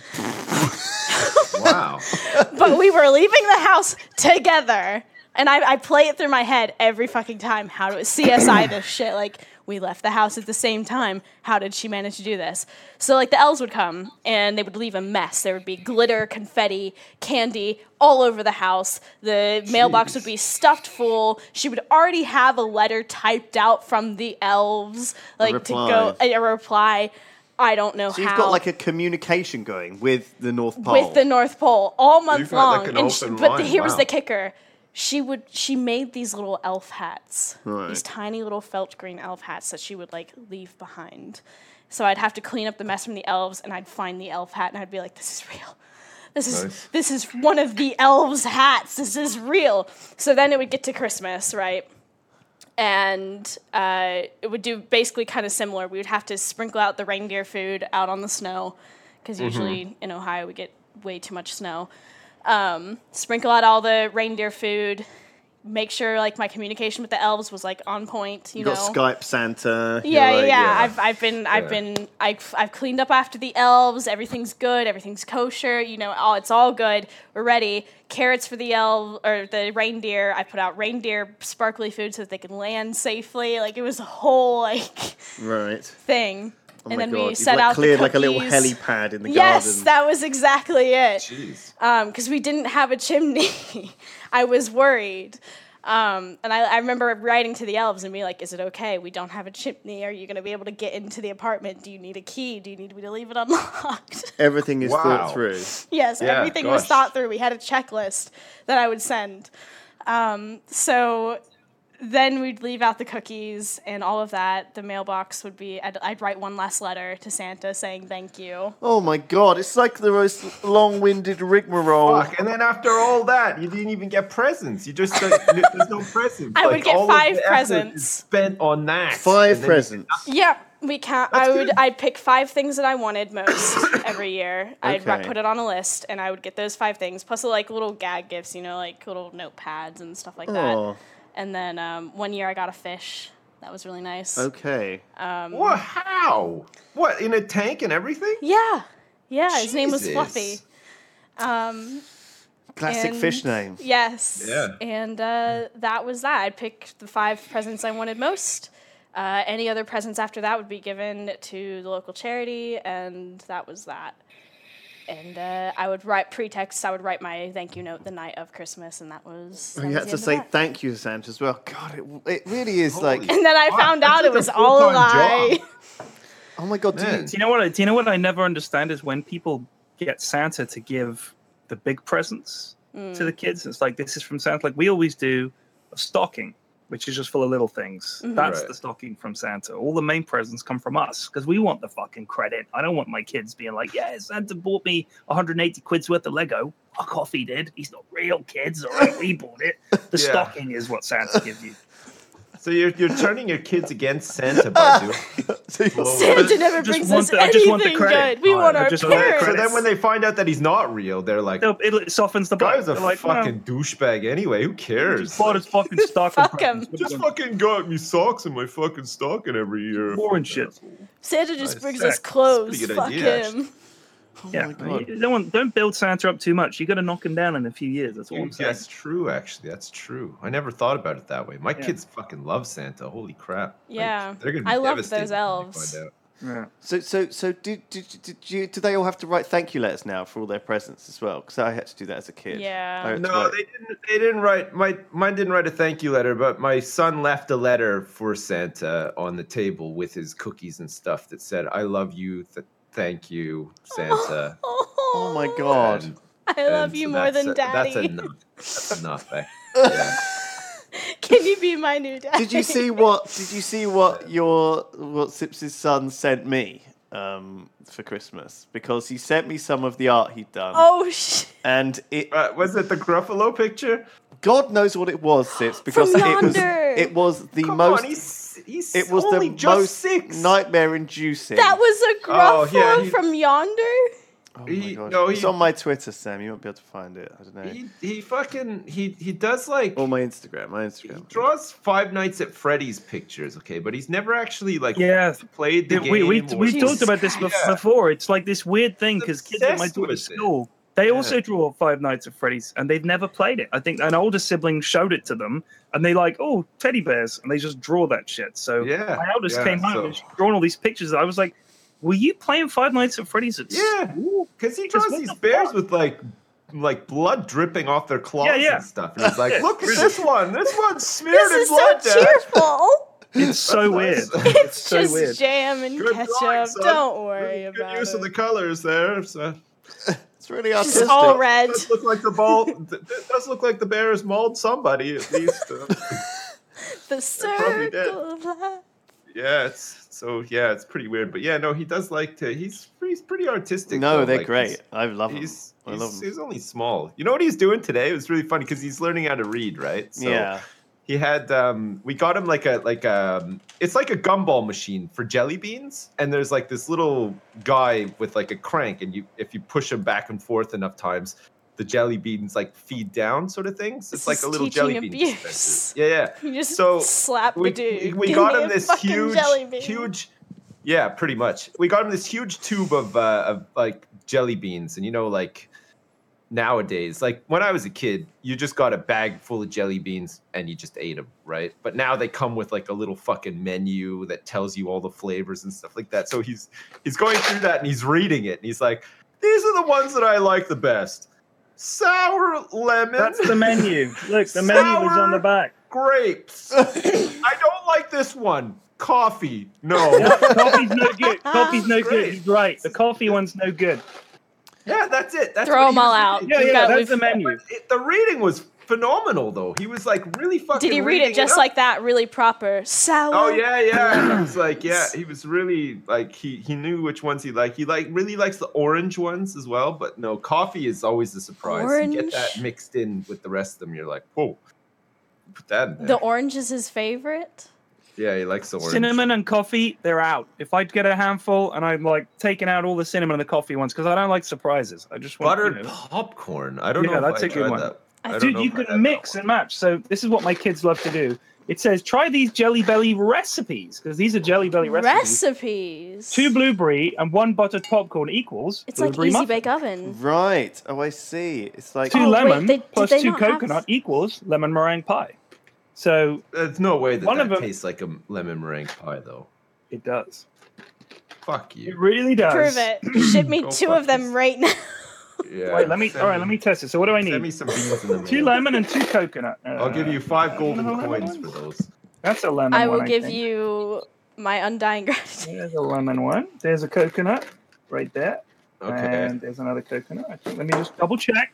Wow. But we were leaving the house together, and I, I play it through my head every fucking time. How do C S I this shit? Like, we left the house at the same time. How did she manage to do this? So, like, the elves would come, and they would leave a mess. There would be glitter, confetti, candy all over the house. The mailbox would be stuffed full. She would already have a letter typed out from the elves, like, to reply. go, a, a reply. I don't know So how. you've got like a communication going with the North Pole. With the North Pole all month You've got, like, long. an and she, open but the, line, here was wow. the kicker. She would she made these little elf hats. Right. These tiny little felt green elf hats that she would like leave behind. So I'd have to clean up the mess from the elves, and I'd find the elf hat and I'd be like, this is real. This is Nice. this is one of the elves' hats. This is real. So then it would get to Christmas, right? and uh, it would do basically kind of similar. We would have to sprinkle out the reindeer food out on the snow, because usually mm-hmm. in Ohio we get way too much snow. Um, sprinkle out all the reindeer food. Make sure like my communication with the elves was like on point. You, you know, got Skype Santa. Yeah, like, yeah, yeah. I've I've been Yeah. I've been I've I've cleaned up after the elves. Everything's good. Everything's kosher. You know, all it's all good. We're ready. Carrots for the elf or the reindeer. I put out reindeer sparkly food so that they can land safely. Like it was a whole like Right. thing. Oh and my then God. we You've, set like, out cleared the like a little cookies. helipad in the yes, garden. that was exactly it. Jeez. Um, because we didn't have a chimney. I was worried. Um, and I, I remember writing to the elves and being like, is it okay? We don't have a chimney. Are you going to be able to get into the apartment? Do you need a key? Do you need me to leave it unlocked? Everything is Wow. thought through. Yes, Yeah, everything was gosh. thought through. We had a checklist that I would send. Um, so then we'd leave out the cookies and all of that. The mailbox would be, I'd, I'd write one last letter to Santa saying thank you. Oh my God, it's like the most long-winded rigmarole. Fuck. And then after all that, you didn't even get presents. You just like, there's no presents. I would Like, get all of five the effort presents. is spent on that. Five And then you presents. Yeah, we count. That's I would. good. I'd pick five things that I wanted most every year. I'd ri- Okay. put it on a list, and I would get those five things plus like little gag gifts, you know, like little notepads and stuff like that. Oh, And then um, one year I got a fish. That was really nice. okay. What? How? What? In a tank and everything? Yeah, yeah. His name was Jesus. Fluffy. Um, Classic and- fish name. Yes. Yeah. And uh, that was that. I'd pick the five presents I wanted most. Uh, any other presents after that would be given to the local charity, and that was that. And uh, I would write pretexts. I would write my thank you note the night of Christmas, and that was. That Oh, you was had the to end say of that. thank you to Santa as well. God, it, it really is Holy like, And then I Fuck, found that's out it like a was all a full-time lie. job. oh my God, do you, Man. Do you know what? I, do you know what I never understand is when people get Santa to give the big presents to the kids. It's like, this is from Santa. Like we always do a stocking, which is just full of little things. That's Right. the stocking from Santa. All the main presents come from us because we want the fucking credit. I don't want my kids being like, yeah, Santa bought me one hundred eighty quid's worth of Lego. Fuck off, he did. He's not real, kids. All right, we bought it. The Yeah. stocking is what Santa gives you. So you're you're turning your kids against Santa by doing. so you're- Santa never just brings want us the- I just want the anything credit. good. We Oh, want I our just want the parents. So credit. then when they find out that he's not real, they're like, No, it, it softens the blow. guy's a They're like, well, fucking douchebag anyway. Who cares? just bought his fucking stocking. Fuck 'em. presents. Just fucking got me socks in my fucking stocking every year. More and shit. Santa just Nice. brings Sick. us clothes. It's a pretty good Fuck idea, him. oh Yeah, my God. you don't want, don't build Santa up too much. You got to knock him down in a few years. That's all I'm saying. That's true, actually. That's true. I never thought about it that way. My Yeah. kids fucking love Santa. Holy crap. Like, Yeah. they're gonna be I loved devastated those when they elves. find out. Yeah. So, so, so, did, did, did you? Do they all have to write thank you letters now for all their presents as well? Because I had to do that as a kid. Yeah. I had to No, write- they didn't. They didn't write. My mine didn't write a thank you letter, but my son left a letter for Santa on the table with his cookies and stuff that said, "I love you. Th- thank you, Santa." Oh my God. And- I love and you so more that's than a- daddy. That's enough. That's enough. eh? Yeah. Can you be my new daddy? Did you see what? Did you see what your what Sips's son sent me um, for Christmas? Because he sent me some of the art he'd done, Oh shit! and it. Uh, was it the Gruffalo picture? God knows what it was, Sips, because From it was yonder. it was the Come most. on, he's he's it was the only just most six. nightmare-inducing. That was a Oh, Gruffalo yeah, he- from yonder. Oh my he- God. no, It's he- on my Twitter, Sam. You won't be able to find it. I don't know. He he fucking he he does like Or my Instagram. My he Instagram. draws Five Nights at Freddy's pictures, okay, but he's never actually like Yeah. played the Yeah, game. we we, or- we Jesus talked about this bef- Yeah. before. It's like this weird thing He's because kids at my obsessed daughter's with it. school, they Yeah. also draw Five Nights at Freddy's, and they've never played it. I think an older sibling showed it to them, and they like, oh, teddy bears, and they just draw that shit. So Yeah, my eldest yeah, came home so- and she's drawing all these pictures. I was like, were you playing Five Nights at Freddy's at Yeah, school? because he 'Cause draws what these the bears fuck? with like like blood dripping off their claws Yeah, yeah. and stuff, and he's like, Yeah, "Look at really. this one. This one's smeared This in is so blood." Dad." cheerful. It's so weird. That's nice. It's It's so just weird. jam and Good ketchup. drawing, son. Don't worry Good about use it. of the colors there. So. It's really Just artistic. all red. It does look like the ball. It does look like the bears mauled somebody at least. Uh, The probably did. circle of life. yeah, it's so yeah, it's pretty weird. But yeah, no, he does like to. He's he's pretty artistic. No, though. they're like, great. he's- I love them. He's I he's, love them. he's only small. You know what he's doing today? It was really funny because he's learning how to read, right? So Yeah. he had um we got him like a like um it's like a gumball machine for jelly beans, and there's like this little guy with like a crank, and you if you push him back and forth enough times, the jelly beans like feed down, sort of things. It's This like is a little teaching jelly bean abuse. dispenser. Yeah, yeah. You just So slap we, the dude. we Give got me him a this fucking huge jelly bean. huge yeah, pretty much. We got him this huge tube of uh of like jelly beans, and you know, like nowadays, like when I was a kid, you just got a bag full of jelly beans and you just ate them, right? But now they come with like a little fucking menu that tells you all the flavors and stuff like that. So he's he's going through that and he's reading it, and he's like, these are the ones that I like the best. Sour lemon. That's the menu. Look, the menu is on the back. Grapes. I don't like this one. Coffee. No. Yeah, coffee's no good. Coffee's no Great. good. He's right. The coffee one's no good. Yeah, that's it. That's Throw what them he all was out. reading. Yeah, We've yeah, got- that's we've- the menu. It- the reading was phenomenal, though. He was like really fucking. Did he read reading it just up. like that, really proper? Sour. Oh yeah, yeah. He was like, yeah, he was really like he he knew which ones he liked. He like really likes the orange ones as well. But no, coffee is always a surprise. You get Orange? that mixed in with the rest of them, you're like, whoa, put that in there. The orange is his favorite. Yeah, he likes the orange. Cinnamon and coffee, they're out. If I get a handful and I'm like taking out all the cinnamon and the coffee ones, because I don't like surprises. I just want Buttered you know. popcorn. I don't Yeah, know. that's if a I good tried one. That. I don't Dude, know you if I had can that mix one. and match. So this is what my kids love to do. It says try these Jelly Belly recipes because these are Jelly Belly recipes. Recipes. Two blueberry and one buttered popcorn equals It's like blueberry easy muffin. bake oven. Right. Oh, I see. It's like Two Oh, wait, lemon they- did plus they two not have- coconut equals lemon meringue pie. So There's no way that One that of 'em- tastes like a lemon meringue pie, though. it does. Fuck It you. really does. Prove it. Ship me Go two fuck of them yourself. right now. Yeah. Wait, let me. send All right, let me test it. So what do I Send me need? some beans in the Two mail. lemon and two coconut. Uh, I'll give you five golden lemon, coins lemon. for those. That's a lemon. I will one, give think. you my undying gratitude. There's a lemon one. There's a coconut right there. Okay. And there's another coconut. I think. Let me just double check.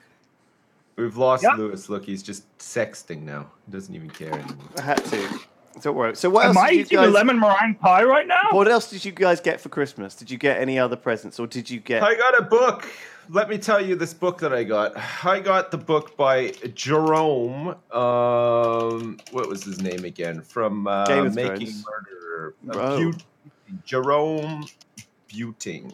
We've lost Yep. Lewis. Look, he's just sexting now. He doesn't even care anymore. I had to. Don't worry. So what Am else I did you eating a guys? lemon meringue pie right now? What else did you guys get for Christmas? Did you get any other presents, or did you get? I got a book. Let me tell you this book that I got. I got the book by Jerome. Um, what was his name again? From uh, Game of Making Thrones. Murder. Uh, Oh. But- Jerome Buting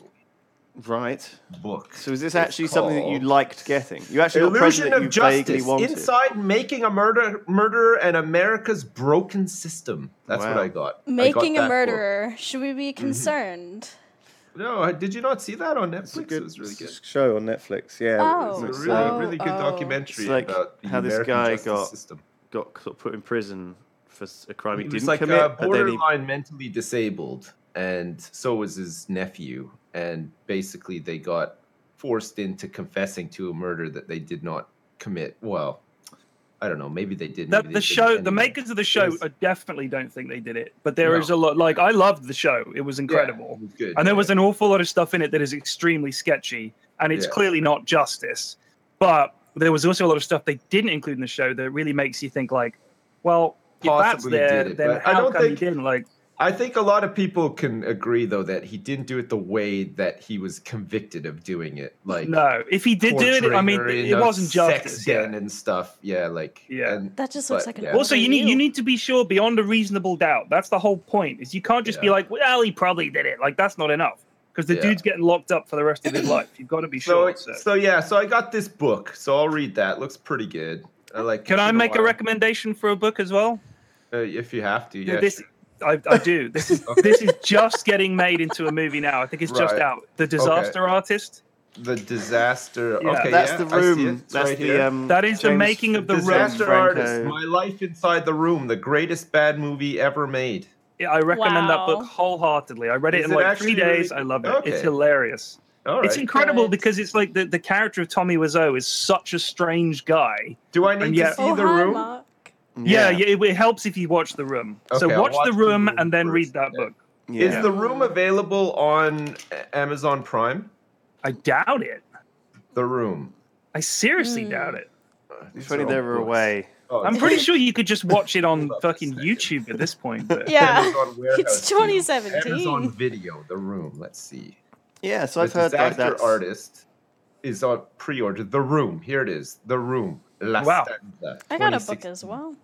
Right. book. So is this It's actually something that you called liked getting? You actually got a present Illusion that of you vaguely Justice. wanted. Inside Making a Murder, Murder and America's Broken System. That's what Wow. I got. I got Making that a book. murderer. Should we be concerned? No, I- did you not see that on It's a Netflix? good it was really good. show on Netflix. Yeah. Oh. It's It's a really, like, really good oh. documentary It's like about the how this American guy justice got- system. got sort of put in prison for s- a crime he, He was didn't like commit, uh, but then he borderline mentally disabled, and so was his nephew. And basically, they got forced into confessing to a murder that they did not commit. Well, I don't know. Maybe they did. The, maybe the they show, didn't. the Anyway, makers of the show, Yes. I definitely don't think they did it. But there is No. a lot. Like I loved the show; it was yeah, incredible, it was good. and there was an awful lot of stuff in it that is extremely sketchy, and it's Yeah. clearly not justice. But there was also a lot of stuff they didn't include in the show that really makes you think, like, well, if that's Possibly there, did it, then but I how don't come think- he didn't? Like, I think a lot of people can agree, though, that he didn't do it the way that he was convicted of doing it. Like, no, if he did do it, I mean, torturing her it in a wasn't sex justice. den Yeah. and stuff. Yeah, like Yeah. and- That just looks but, like an yeah. Also, you need overview. you need to be sure beyond a reasonable doubt. That's the whole point. Is you can't just be Yeah. like, well, he probably did it. Like that's not enough because the Yeah. dude's getting locked up for the rest of his life. You've got to be So, sure. So. so yeah, so I got this book, so I'll read that. Looks pretty good. I like. Can it's I been make a while. recommendation for a book as well? Uh, if you have to, Yeah, yeah. this sure. I, I do. This is this is just getting made into a movie now. I think it's just Right. out. The Disaster Artist. The disaster. Yeah. Okay, that's yeah, the I see it. room. It's That's right the here. um. That is the James making of the room. Disaster Franco. Artist. My Life Inside the Room, the greatest bad movie ever made. Yeah, I recommend that book Wow. wholeheartedly. I read it Is in it like actually three days. really- I love it. Okay. It's hilarious. All right. It's incredible Good. because it's like the, the character of Tommy Wiseau is such a strange guy. Do I need and to yet- see Oh, the hi, room? Mark. Yeah, yeah, it, it helps if you watch The Room. so Okay, I'll watch, watch The The Room Room and then first, read that yeah. book. Yeah. Is the room available on Amazon Prime? I doubt it. The Room. I seriously Hmm. doubt it. These If only are they all were books. away. Oh, I'm it's pretty sure you could just watch it on Hold up a fucking second. YouTube at this point. But Yeah. Amazon Warehouse It's Deal. twenty seventeen. Amazon Video, The Room. Let's see. Yeah. So The I've heard that. Disaster That's Artist is on pre-order. The Room. Here it is. The Room. La Wow. Stanza, I got a book twenty sixteen. as well.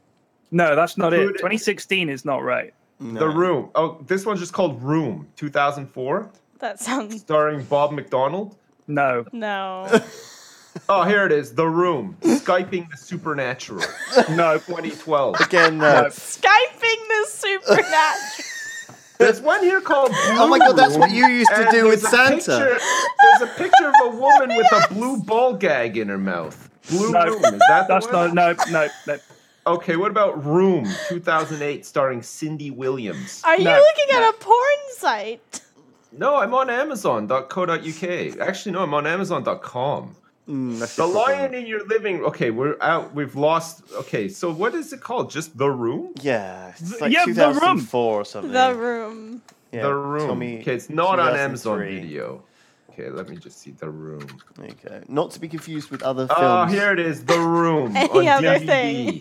No, that's not Food- it. twenty sixteen is not right. The Room. Oh, this one's just called Room, two thousand four, That sounds starring Bob McDonald. No. no. Oh, here it is. The Room. Skyping the Supernatural. No. twenty twelve. Again, uh, Skyping the supernatural. There's one here called Blue oh my god, that's Room, what you used to and do with there's a Santa. Picture, there's a picture of a woman with a blue ball gag in her mouth. Blue No. Room. Is that the That's one? not. No. No. No. Okay, what about Room, two thousand eight, starring Cindy Williams? Are you No. looking at a porn site? No, I'm on amazon dot co dot U K. Actually, no, I'm on amazon dot com. Mm, that's The the problem. Lion in Your Living. Okay, we're out. We've lost. Okay, so what is it called? Just The Room? Yeah, it's Th- like yeah, The two thousand four Room. or something. The Room. Yeah, The Room. Tommy, okay, it's not on two thousand Amazon three. Video. Okay, let me just see The Room. There you go. Not to be confused with other films. Oh, here it is. The Room Any on other D V D. thing.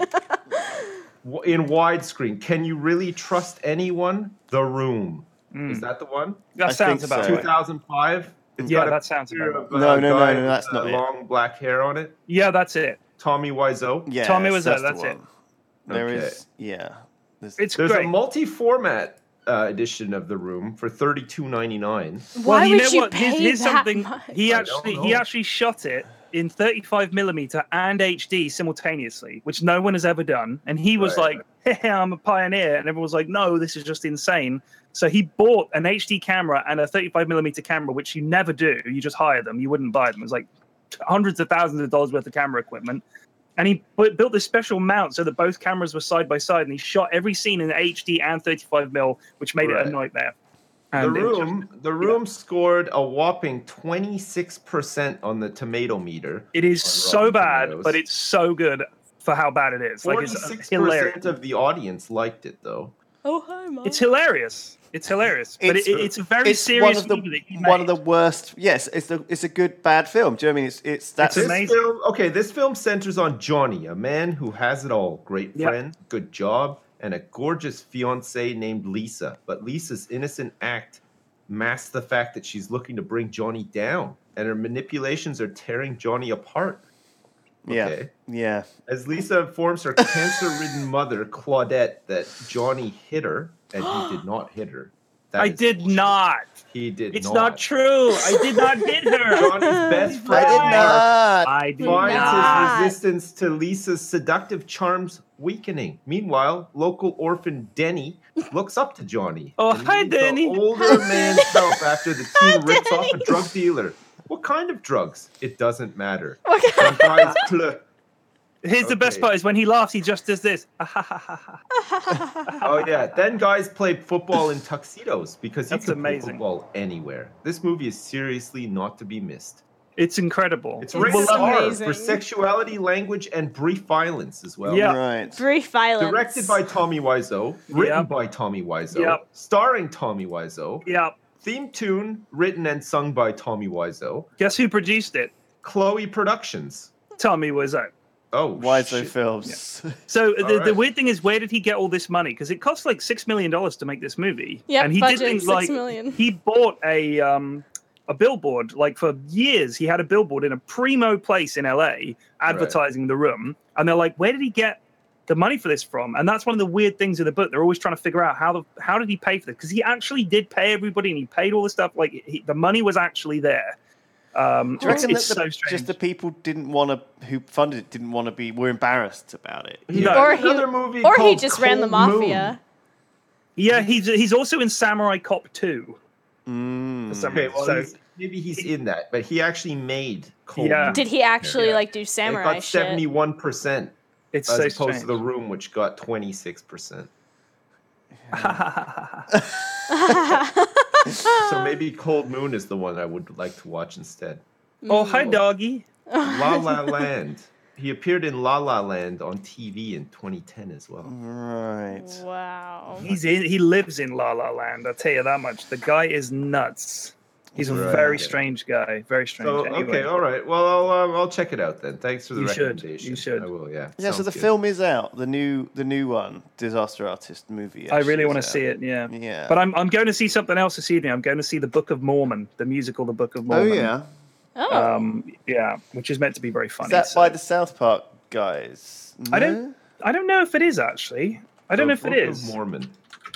W- in widescreen. Can you really trust anyone? The Room. Mm. Is that the one? That I sounds think about so. right. two thousand five. It's Yeah, got a that sounds picture about of right. a No, no, no, guy no, with that's a not it. long black hair on it. Yeah, that's it. Tommy Wiseau. Yes, Tommy was that's there, the that's it. one. There is, Okay. yeah. There's, It's There's great. a multi-format uh, edition of The Room for thirty-two ninety-nine. Why well, you would know you what? pay Here's, here's that something. much? He I actually don't he know. actually shot it in thirty-five millimeter and H D simultaneously, which no one has ever done. And he was Right. like, "Hey, I'm a pioneer," and everyone was like, "No, this is just insane." So he bought an H D camera and a thirty-five millimeter camera, which you never do. You just hire them. You wouldn't buy them. It was like hundreds of thousands of dollars worth of camera equipment. And he bu- built this special mount so that both cameras were side by side, and he shot every scene in H D and thirty-five mil, which made it Right. a nightmare. The And it was just- Room, the Room scored a whopping twenty-six percent on the tomato meter. It is on so Rotten bad, Tomatoes. but it's so good for how bad it is. Like it's uh, forty-six hilarious. percent of the audience liked it, though. Oh, hi, Mom. It's hilarious. It's hilarious, but It's- it, it's a very it's serious one of the movie that he one of made. the worst. Yes, it's the it's a good bad film. Do you know what I mean? It's it's that's It's This amazing. film, okay, this film centers on Johnny, a man who has it all: great Yep. friend, good job, and a gorgeous fiancee named Lisa. But Lisa's innocent act masks the fact that she's looking to bring Johnny down, and her manipulations are tearing Johnny apart. yeah Okay. yeah. As Lisa informs her cancer-ridden mother, Claudette, that Johnny hit her, and he did not hit her. That I is did bullshit. not. He did It's not. not true. I did not hit her. Johnny's best I friend did Mark, not. I did finds not. his resistance to Lisa's seductive charms weakening. Meanwhile, local orphan Denny looks up to Johnny. Oh, and hi, needs the Denny. older man's help after the teen rips off a drug dealer. What kind of drugs? It doesn't matter. Some guys pl- Here's the best Okay. part: is when he laughs, he just does this. Oh yeah, then guys play football in tuxedos because you That's can play amazing. football anywhere. This movie is seriously not to be missed. It's incredible. It's It's rated R amazing. for sexuality, language, and brief violence as well. Yeah. Right. Brief violence. Directed by Tommy Wiseau, written Yep. by Tommy Wiseau, Yep. starring Tommy Wiseau, Yeah. theme tune written and sung by Tommy Wiseau, Guess who produced it? Chloe Productions. Tommy Wiseau. Oh, Wiseau shit. Films. So the, the right. weird thing is, where did he get all this money? Because it cost like six million dollars to make this movie. Yep, and he budget, did things six like million. he bought a um a billboard. Like for years, he had a billboard in a primo place in L A advertising The Room. And they're like, where did he get the money for this from? And that's one of the weird things in the book. They're always trying to figure out how the how did he pay for this? Because he actually did pay everybody, and he paid all the stuff. Like he, the money was actually there. Um, Do you reckon that it's the, so strange. just the people didn't want to, who funded it, didn't want to be, were embarrassed about it? He No. had Or he- another movie Or he called just ran the Cold mafia. Yeah, he's he's also in Samurai Cop two. Mm. For some Okay, reason. well, So- he's, maybe he's in that, but he actually made Cold Yeah. Moon. Did he actually Yeah. like do It samurai got shit? seventy-one percent It's as so opposed strange. to The Room, which got twenty-six percent. So maybe Cold Moon is the one I would like to watch instead. Oh, hi, doggy. La La Land. He appeared in La La Land on T V in twenty ten as well. Right. Wow. He's in, he lives in La La Land. I'll tell you that much. The guy is nuts. He's a Right. very strange guy. Very strange. So anyway. okay, all right. Well, I'll um, I'll check it out then. Thanks for the You should. recommendation. You should. I will. Yeah. Yeah, so Sounds the good. film is out. The new, the new one, Disaster Artist movie. I really actually want to is see out. it. Yeah. Yeah. But I'm I'm going to see something else this evening. I'm going to see the Book of Mormon, the musical, the Book of Oh Mormon. yeah. Oh. Um, yeah, which is meant to be very funny. Is that so- by the South Park guys? I No? don't. I don't know if it is actually. I don't The know if it Book of is. Mormon.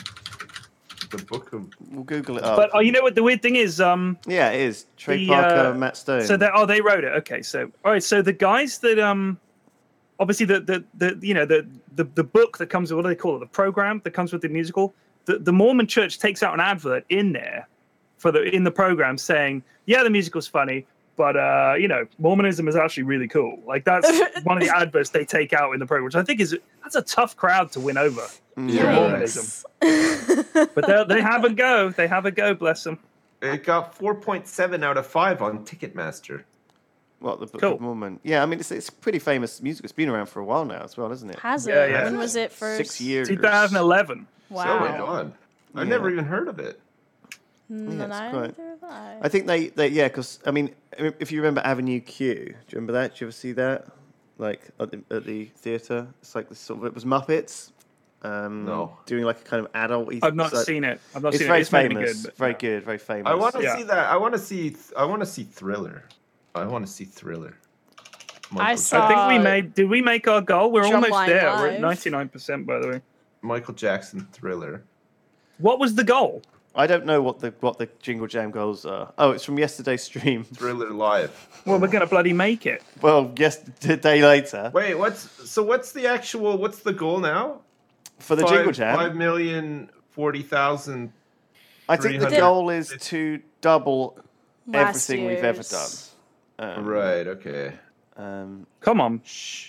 The Book of. We'll Google it up. But oh, you know what the weird thing is? Um, yeah, it is. Trey the, Parker, uh, Matt Stone. So they oh they wrote it. Okay, so all right, so the guys that um obviously the the, the you know the, the the book that comes with what do they call it? The program that comes with the musical. The the Mormon Church takes out an advert in there for the in the program saying, yeah, the musical's funny, but uh, you know, Mormonism is actually really cool. Like that's one of the adverts they take out in the program, which I think is that's a tough crowd to win over. Yeah. Mormonism. But they they have a go. They have a go. Bless them. It got four point seven out of five on Ticketmaster. What, the Book Cool. of Mormon? Yeah, I mean, it's, it's pretty famous music. It's been around for a while now as well, isn't it? Has it? Yeah, yeah. When was it first? Six years. twenty eleven. Wow. Oh my god. I've Yeah. never even heard of it. Mm, Yeah, it's neither quite- have I. I think they, they yeah, because, I mean, if you remember Avenue Q, do you remember that? Did you ever see that? Like, at the, at the theatre? It's like this sort of, it was Muppets. Um, No. Doing like a kind of adult. I've not seen it. I've not It's seen very it. It's maybe famous. good. But, very yeah. good. Very famous. I want to Yeah. see that. I want to see. I want to see Thriller. I want to see Thriller. Michael, saw- I think we Uh, made. Did we make our goal? We're almost Drumline there. We're at Live. ninety-nine percent, by the way. Michael Jackson Thriller. What was the goal? I don't know what the what the Jingle Jam goals are. Oh, it's from yesterday's stream. Thriller Live. Well, we're gonna bloody make it. Well, yes, a day later Wait, what's so? What's the actual? What's the goal now? for the Five- Jingle Jam. Five million forty thousand. I think the three hundred goal is to double Last everything we've ever done. year's. Um, Right. Okay. Um, Come on.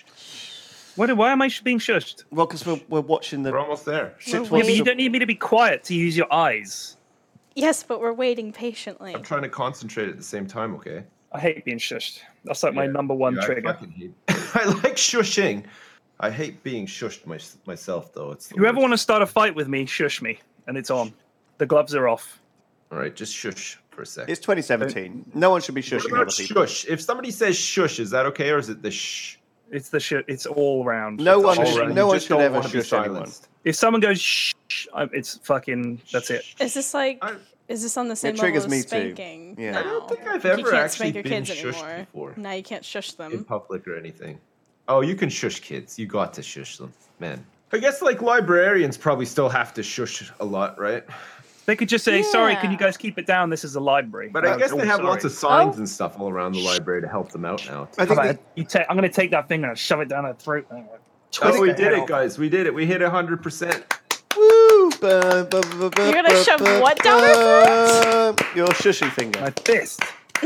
What, why am I sh- being shushed? well, because we're we're watching the. We're almost there. Six We're Yeah, months but you of- don't need me to be quiet to use your eyes. Yes, but we're waiting patiently. I'm trying to concentrate at the same time. Okay. I hate being shushed. That's like my Yeah. number one Yeah, I trigger. fucking hate. I like shushing. I hate being shushed my, myself though. It's the If you ever worst. want to start a fight with me, shush me, and it's on. The gloves are off. All right, just shush for a second. It's twenty seventeen. No one should be What shushing about other people. shush? If somebody says shush, is that okay, or is it the shh? It's the shit. It's all round. No It's one all should- round. no You one just should don't ever wanna be shush anyone. silenced. If someone goes shh, I'm- it's fucking. That's it. Is this like? I- Is this on the same triggers level me as too. spanking? Yeah. No. I don't think I've You ever can't actually spank your been kids shushed anymore. before. Now you can't shush in them. public or anything. Oh, you can shush kids. You got to shush them, man. I guess like librarians probably still have to shush a lot, right? They could just say, "Sorry, can Yeah. you guys keep it down? This is a library." But I Oh, guess oh, they have sorry. lots of signs Oh. and stuff all around the library to help them out now. I How think about they, you ta- I'm going to take that finger and shove it down her throat. and twist Oh, we the did head it, off. guys. We did it. We hit one hundred percent. woo, ba- ba- ba- ba- You're gonna ba- shove ba- what down her ba- Your shushy finger. My fist.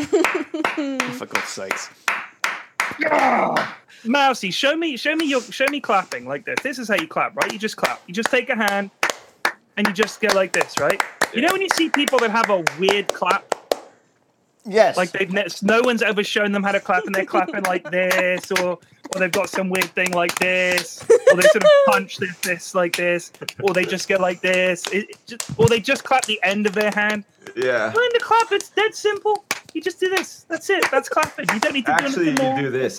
For God's sakes. Mousy, show me, show me your, show me clapping like this. This is how you clap, right? You just clap. You just take a hand, and you just go like this, right? You know when you see people that have a weird clap, Yes. like they've ne- no one's ever shown them how to clap, and they're clapping like this, or or they've got some weird thing like this, or they sort of punch this, this like this, or they just go like this, it, it just, or they just clap the end of their hand. Yeah. Learn to clap. It's dead simple. You just do this. That's it. That's clapping. You don't need to Actually, do you anything more. do this.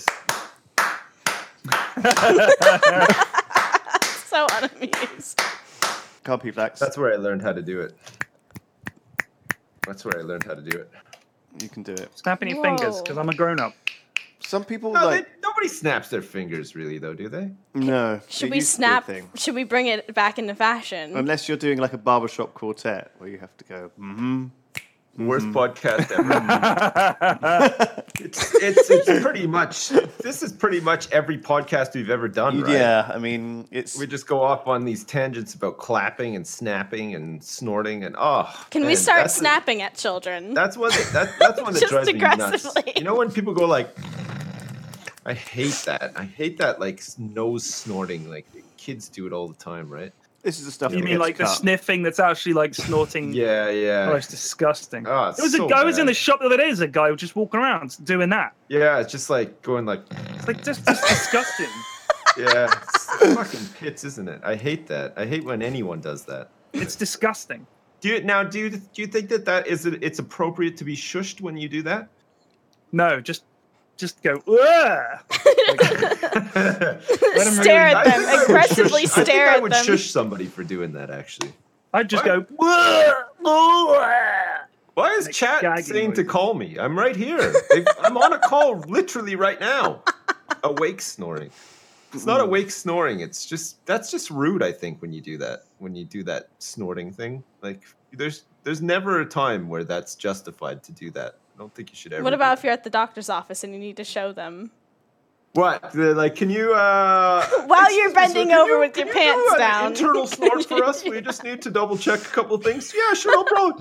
So unamused. Can't be flax. That's where I learned how to do it. That's where I learned how to do it. You can do it. Snapping your fingers Whoa. because I'm a grown up. Some people No, like they, nobody snaps their fingers, really, though, do they? no. Should it we used to be a snap? thing. Should we bring it back into fashion? Unless you're doing like a barbershop quartet where you have to go. Mm-hmm. Worst podcast ever. it's, it's it's pretty much. This is pretty much every podcast we've ever done, right? Yeah, I mean it's. We just go off on these tangents about clapping and snapping and snorting and oh. Can we man, start that's the- snapping at children? That's one. That, that, that's one that Just drives me nuts. aggressively. You know when people go like, I hate that. I hate that like nose snorting. Like kids do it all the time, right? This is the stuff. You that mean gets like the cut. sniffing that's actually like snorting? Yeah, yeah. Oh, it's disgusting. Oh, it's there was a so guy. I was in bad. the shop the other day. There's a guy who just walking around doing that. Yeah, it's just like going like, It's like just, just disgusting. yeah, it's fucking pits, isn't it? I hate that. I hate when anyone does that. It's disgusting. Do you now? Do you do you think that that is it? It's appropriate to be shushed when you do that? No, just just go. "Ugh." Let 'em Stare really- at them. I think I would Aggressively shush- I think stare I at would them. shush somebody for doing that. Actually, I'd just What? go. "Ugh, ugh." why is Like chat gagging saying to noises. call me? I'm right here. They've- I'm on a call literally right now. Awake snoring. It's not awake snoring. It's just that's just rude. I think when you do that, when you do that snorting thing, like there's there's never a time where that's justified to do that. I don't think you should ever. What do about that. if you're at the doctor's office and you need to show them? What? The, like, can you? uh While you're excuse me, sir, bending can over you- with can your you do pants an down. Internal snort for us. We just need to double check a couple of things. Yeah, sure, no problem.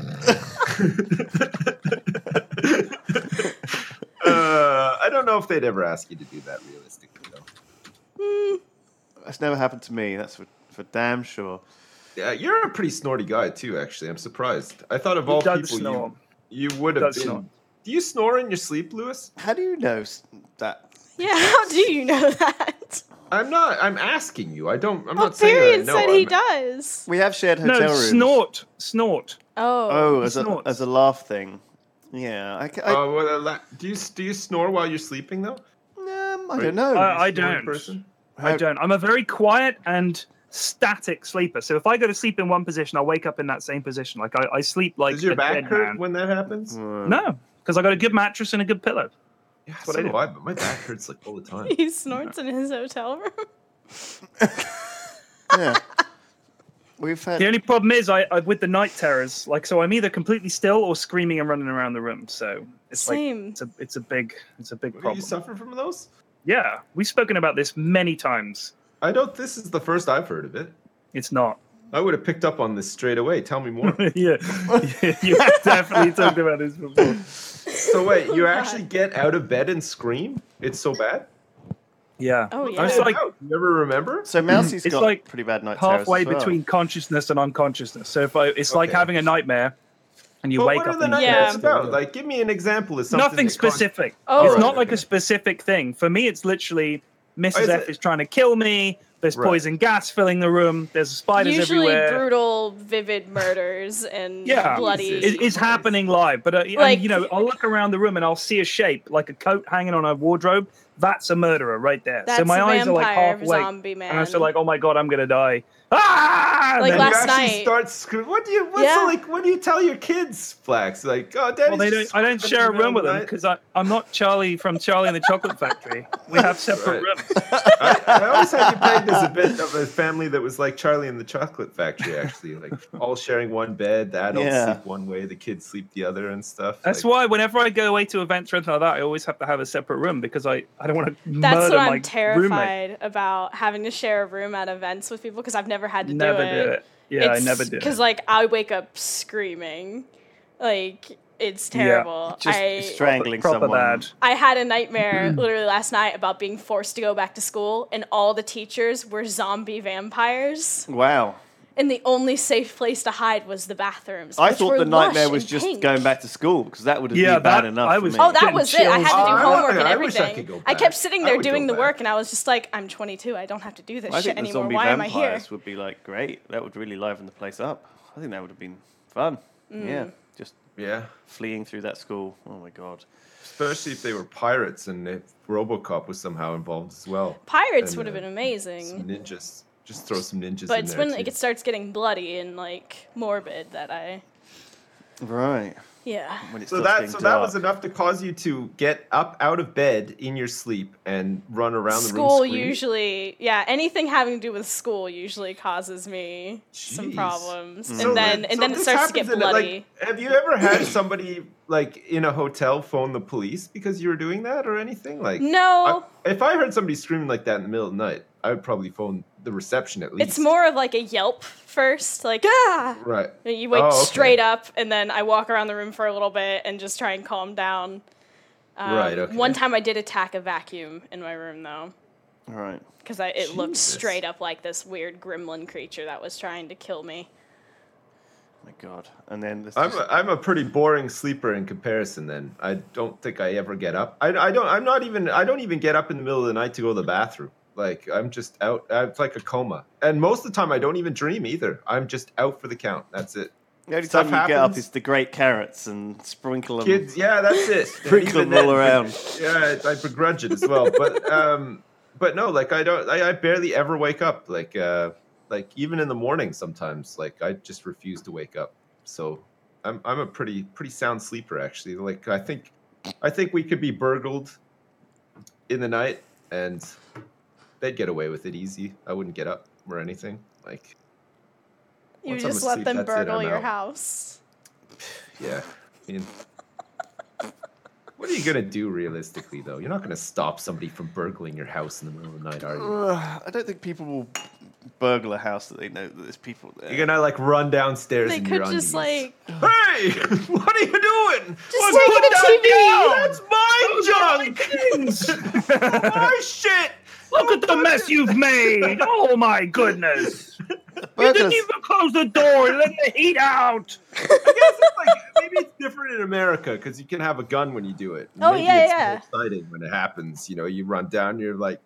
uh, I don't know if they'd ever ask you to do that realistically, though. That's never happened to me. That's for, for damn sure. Yeah, you're a pretty snorty guy too. Actually, I'm surprised. I thought of He all does people, snore. you you would He have does been. snore. Do you snore in your sleep, Lewis? How do you know s- that? Yeah, how do you know that? I'm not. I'm asking you. I don't. I'm Well, not saying that I Varian know. said he I'm- does. We have shared hotel No, rooms. snort, snort. Oh. Oh, as a, Snorts. as a laugh thing. Yeah. I, ca- I, Oh, well, uh, la- do you do you snore while you're sleeping though? um, I Are don't you- know. I, I Snoring don't. person? I How- don't. I'm a very quiet and static sleeper. So if I go to sleep in one position, I'll wake up in that same position. Like I, I sleep like Does your a back dead hurt man. when that happens? Uh, No, because I got a good mattress and a good pillow. Yeah, what so I do. do I, but my back hurts like all the time. He snorts in his hotel room. Yeah. We've had. The only problem is I, I with the night terrors. Like so, I'm either completely still or screaming and running around the room. So it's Same. like it's a it's a big it's a big Do problem. you suffer from those? Yeah, we've spoken about this many times. I don't. This is the first I've heard of it. It's not. I would have picked up on this straight away. Tell me more. yeah, you have definitely talked about this before. So wait, you actually get out of bed and scream? It's so bad? Yeah. Oh, yeah. I'm It's just like like, you ever remember? So Mousie's It's got like pretty bad night terrors halfway as well. between consciousness and unconsciousness. So if I, it's like Okay. having a nightmare, and you But wake what up. are the and nightmares Yeah. about? Like, give me an example of something. Nothing that con- specific. Oh. it's Right, not like okay. a specific thing. For me, it's literally Missus is F it- is trying to kill me. There's Right. poison gas filling the room. There's spiders Usually everywhere. brutal, vivid murders and Yeah, bloody. it, it's happening live. But uh, and, Like- you know, I'll look around the room and I'll see a shape like a coat hanging on a wardrobe. That's a murderer right there. That's so my a eyes are like vampire half awake, zombie man. and I'm still like, oh my god, I'm gonna die. Ah! Like And then- last you actually night- start screaming. What do you? What's Yeah. the, like? What do you tell your kids, Flax? Like, oh, Daddy. Well, they don't. I don't share a room with them because I'm not Charlie from Charlie and the Chocolate Factory. We have separate Right. rooms. I, I always had you pegged as a bit of a family that was like Charlie and the Chocolate Factory, actually, like all sharing one bed. The adults Yeah. sleep one way, the kids sleep the other, and stuff. That's like, why whenever I go away to events or anything like that, I always have to have a separate room because I, I don't want to That's murder what my I'm roommate. terrified about, having to share a room at events with people because I've never had to Never do do it. it. Yeah, I never did. Because like I wake up screaming, like it's terrible. Just I strangling Proper someone. bad. I had a nightmare literally last night about being forced to go back to school, and all the teachers were zombie vampires, Wow. and the only safe place to hide was the bathrooms. I which thought were the nightmare lush was and just pink. going back to school because that would have Yeah, been bad that- enough I for was- me. Oh, that Getting was it. I had to do chills. Oh, homework and I wish I everything. could go I back. kept sitting I there would go doing the back. work, and I was just like, I'm twenty-two. I don't have to do this I shit think the anymore. zombie Why am I here? vampires would be like great. That would really liven the place up. I think that would have been fun. Mm. Yeah, just yeah, fleeing through that school. Oh my god. especially if they were pirates and if RoboCop was somehow involved as well. Pirates And, would have uh, been Some amazing. ninjas. Just throw some ninjas But in it's there. when too. it starts getting bloody and like morbid that I, Right. yeah. When it So starts that getting so that was dark. enough to cause you to get up out of bed in your sleep and run around the School room screaming? usually, yeah, anything having to do with school usually causes me some Jeez. problems, So and then then- and so then it this starts to get happens in a- like, bloody. have you ever had somebody like in a hotel phone the police because you were doing that or anything? Like No, I, if I heard somebody screaming like that in the middle of the night, I would probably phone the reception at least. it's more of like a yelp first, like ah. right. You wake Oh, okay. straight up, and then I walk around the room for a little bit and just try and calm down. Um, Right, okay. One time I did attack a vacuum in my room though, All right. because it looked Jesus. straight up like this weird gremlin creature that was trying to kill me. My god. And then this I'm just- a, I'm a pretty boring sleeper in comparison. Then I don't think I ever get up. I, I don't. I'm not even. I don't even get up in the middle of the night to go to the bathroom. Like I'm just out. It's like a coma. And most of the time, I don't even dream either. I'm just out for the count. That's it. the only stuff time you get up happens. is to grate carrots and sprinkle them. Kids, yeah, that's it. Sprinkle Even them all then, around. Yeah, I begrudge it as well. But um, but no, like I don't. I, I barely ever wake up. Like uh, like even in the morning, sometimes like I just refuse to wake up. So I'm I'm a pretty pretty sound sleeper actually. Like I think I think we could be burgled in the night and they'd get away with it easy. I wouldn't get up or anything. Like, You once I'm just let asleep, them that's it, burgle I'm your out. house. Yeah. I mean, what are you gonna do realistically, though? You're not gonna stop somebody from burgling your house in the middle of the night, are you? Ugh, I don't think people will burgle a house that they know that there's people there. You're gonna like run downstairs They in could your just undies. like Hey, what are you doing? just taking the T V. That's my junk. My shit. Look at the mess you've made! Oh my goodness! You Burglars- didn't even close the door and let the heat out! I guess it's like maybe it's different in America because you can have a gun when you do it. Oh, Maybe yeah, it's yeah. more exciting when it happens. You know, you run down, you're like,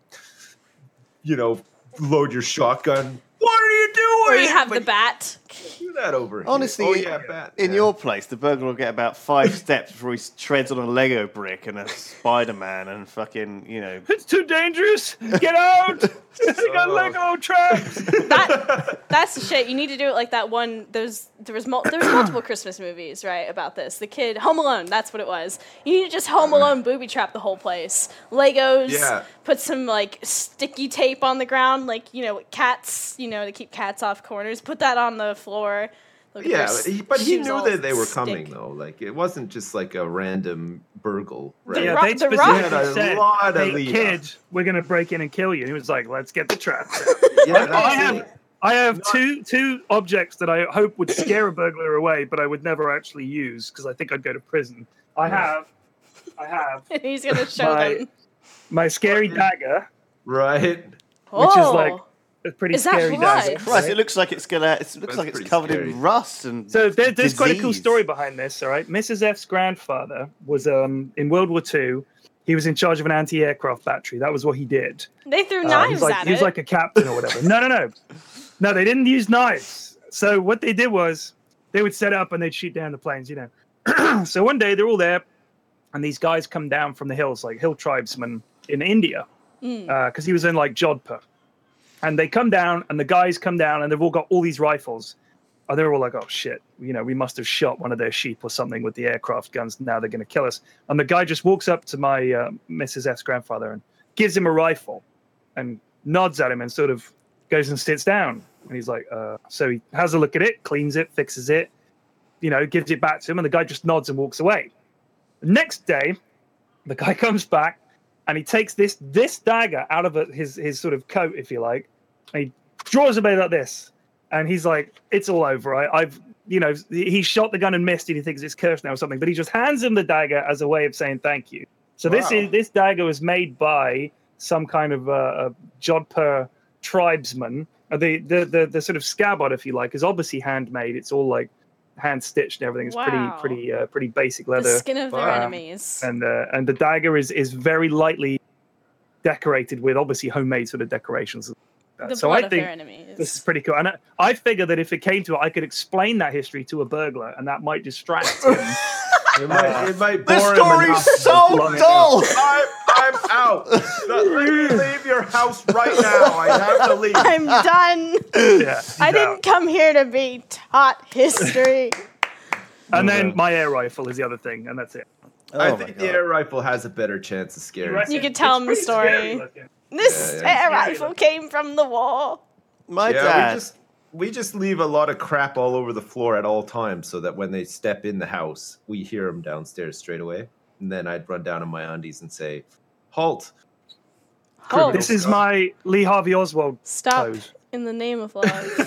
you know, load your shotgun. What are you doing? Or you have But the bat. do that over here. Honestly, oh yeah, bat. in yeah. your place, the burglar will get about five steps before he treads on a Lego brick and a Spider-Man and fucking, you know. It's too dangerous! Get out! I got Lego traps! That that's the shit. You need to do it like that one. There's there was mul- there was multiple Christmas movies, right, about this. The kid Home Alone. That's what it was. You need to just Home Alone booby trap the whole place. Legos. Yeah. Put some like sticky tape on the ground, like you know cats. You know to keep cats off corners. Put that on the floor. Look at Yeah, their but he, but he shoes knew all that they were coming stick. though. Like it wasn't just like a random burgle, right? Yeah, Rock- they the specifically rock- Had a said, lot of hey, lead kid, we're going to break in and kill you. And he was like, let's get the traps. Yeah, I that's have, it. I have two two objects that I hope would scare a burglar away, but I would never actually use because I think I'd go to prison. I have, I have And he's gonna show my, them. my scary dagger, Right. Oh, which is like a pretty Is that scary blood? dagger. Christ, it looks like it's gonna. It looks That's like it's pretty covered scary. in rust and. So there, there's quite a cool disease. story behind this. All right, Missus F's grandfather was um, in World War Two. He was in charge of an anti-aircraft battery. That was what he did. they threw Uh, he knives was like, at he was it. like a captain or whatever. No, no, no, no. They didn't use knives. So what they did was they would set up and they'd shoot down the planes. You know. So one day they're all there, and these guys come down from the hills, like hill tribesmen in India, because he was in like Jodhpur. And they come down, and the guys come down, and they've all got all these rifles. And they're all like, oh, shit, you know, we must have shot one of their sheep or something with the aircraft guns. Now they're going to kill us. And the guy just walks up to my uh, Missus F's grandfather and gives him a rifle and nods at him and sort of goes and sits down. And he's like, uh, so he has a look at it, cleans it, fixes it, you know, gives it back to him. And the guy just nods and walks away. The next day, the guy comes back. And he takes this this dagger out of a, his his sort of coat, if you like, and he draws a bit like this, and he's like, "It's all over. I, I've, you know, he shot the gun and missed, and he thinks it's cursed now or something." But he just hands him the dagger as a way of saying thank you. So this Wow. is this dagger was made by some kind of uh, a Jodhpur tribesman. Uh, the, the the the sort of scabbard, if you like, is obviously handmade. It's all like hand stitched and everything. It's Wow. pretty pretty uh, pretty basic the leather. skin of their Wow. enemies. and uh, and the dagger is is very lightly decorated with obviously homemade sort of decorations. Uh, The so blood I of their think enemies. this is pretty cool, and I, I figure that if it came to it, I could explain that history to a burglar, and that might distract him. It might, it might bore The him story's enough. so dull. I'm, I'm out. Let me leave your house right now. I have to leave. I'm done. Yeah, I didn't come here to be taught history. and then my air rifle is the other thing, and that's it. I Oh my think the God. air rifle has a better chance of scaring. reckon? You could tell It's him the pretty scary story. looking. This Yeah, yeah. air rifle came from the war. My Yeah, dad. we just we just leave a lot of crap all over the floor at all times, so that when they step in the house, we hear them downstairs straight away. And then I'd run down on my undies and say, "Halt!" Halt. This is my Lee Harvey Oswald Stop pose. in the name of love.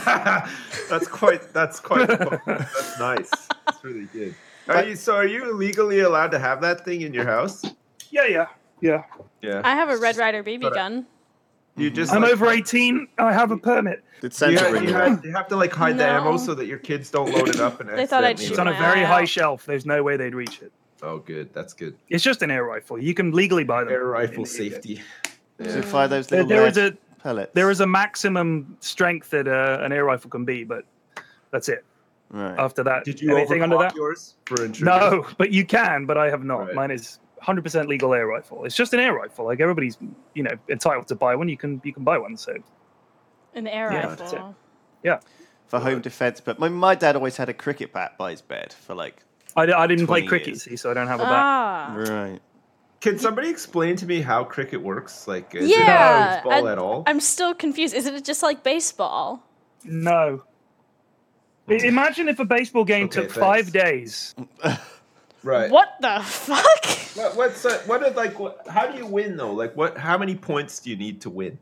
That's quite. That's quite. That's nice. That's really good. Are you so? Are you legally allowed to have that thing in your house? Yeah, yeah, yeah. Yeah. I have a Red Ryder B B But, uh, gun. You just. I'm like, over eighteen. I have a permit. Did You, Santa have, bring you, you have, you have to like hide the No. ammo so that your kids don't load it up and. They thought I'd accidentally- It's shoot on a my very eye high out. shelf. There's no way they'd reach it. Oh, good. That's good. It's just an air rifle. You can legally buy them. Air in rifle the U K. safety. So fire those There, little there lead is a pellets. there is a maximum strength that uh, an air rifle can be, but that's it. Right. After that, Did you anything under overclock that? yours for insurance? No, but you can. But I have not. Right. Mine is one hundred percent legal air rifle. It's just an air rifle. Like everybody's, you know, entitled to buy one. You can you can buy one. So An air Yeah, that's it. rifle. yeah, For home defense, but my, my dad always had a cricket bat by his bed for like. I, I didn't play twenty cricket, years. see, so I don't have a bat. Ah. Right. Can somebody explain to me how cricket works? Like, is Yeah, it baseball I- at all? I'm still confused. Isn't it just like baseball? No. I- Imagine if a baseball game Okay, took thanks. five days. Right. What the fuck? What, what's uh, what are like? What, how do you win though? Like, what? How many points do you need to win?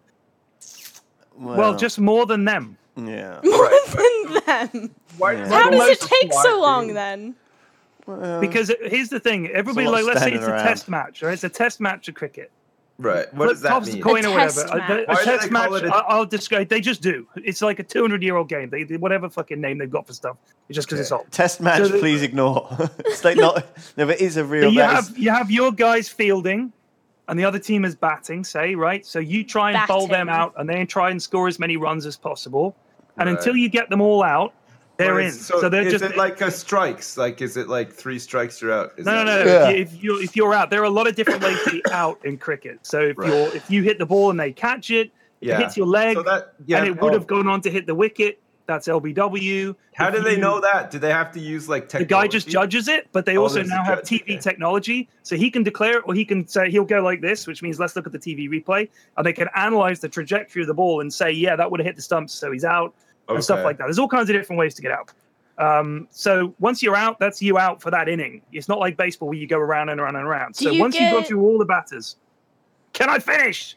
Well, just more than them. yeah. More than them. Why? Yeah. How does it most take squad so long do? then? Because it- here's the thing: everybody, lot like, let's say standing it's a around. test match, right? It's a test match of cricket. Right. What Flip does that tops mean? the coin A or whatever. test A, a- match. a Why do test they match. call it a- I- I'll describe. They just do. It's like a two hundred year old game. They, they whatever fucking name they've got for stuff. It's just because it's old. Test match, So the- please ignore. It's like not. No, but it is a So real. you that is- have you have your guys fielding, and the other team is batting. Say right. So you try and bowl them Batting. out, and then try and score as many runs as possible. And Right. until you get them all out, they're But in. it's- So, So they're is just it like a strikes? Like, is it like three strikes you're out? Is No, no, that- no. Yeah. If, you, if you're if you're out, there are a lot of different ways to be out in cricket. So if Right. you're if you hit the ball and they catch it, Yeah. it hits your leg, So that, yeah, and it would oh. have gone on to hit the wicket. That's L B W. How If do they you- know that? Do they have to use like The technology? guy just judges it, but they Oh, also there's a now have judge, T V okay. technology, so he can declare it, or he can say he'll go like this, which means let's look at the T V replay, and they can analyze the trajectory of the ball and say, yeah, that would have hit the stumps, so he's out, and stuff Okay. like that. There's all kinds of different ways to get out. Um, so once you're out, that's you out for that inning. It's not like baseball where you go around and around and around. Do So you once you've gone get- through all the batters, can I finish?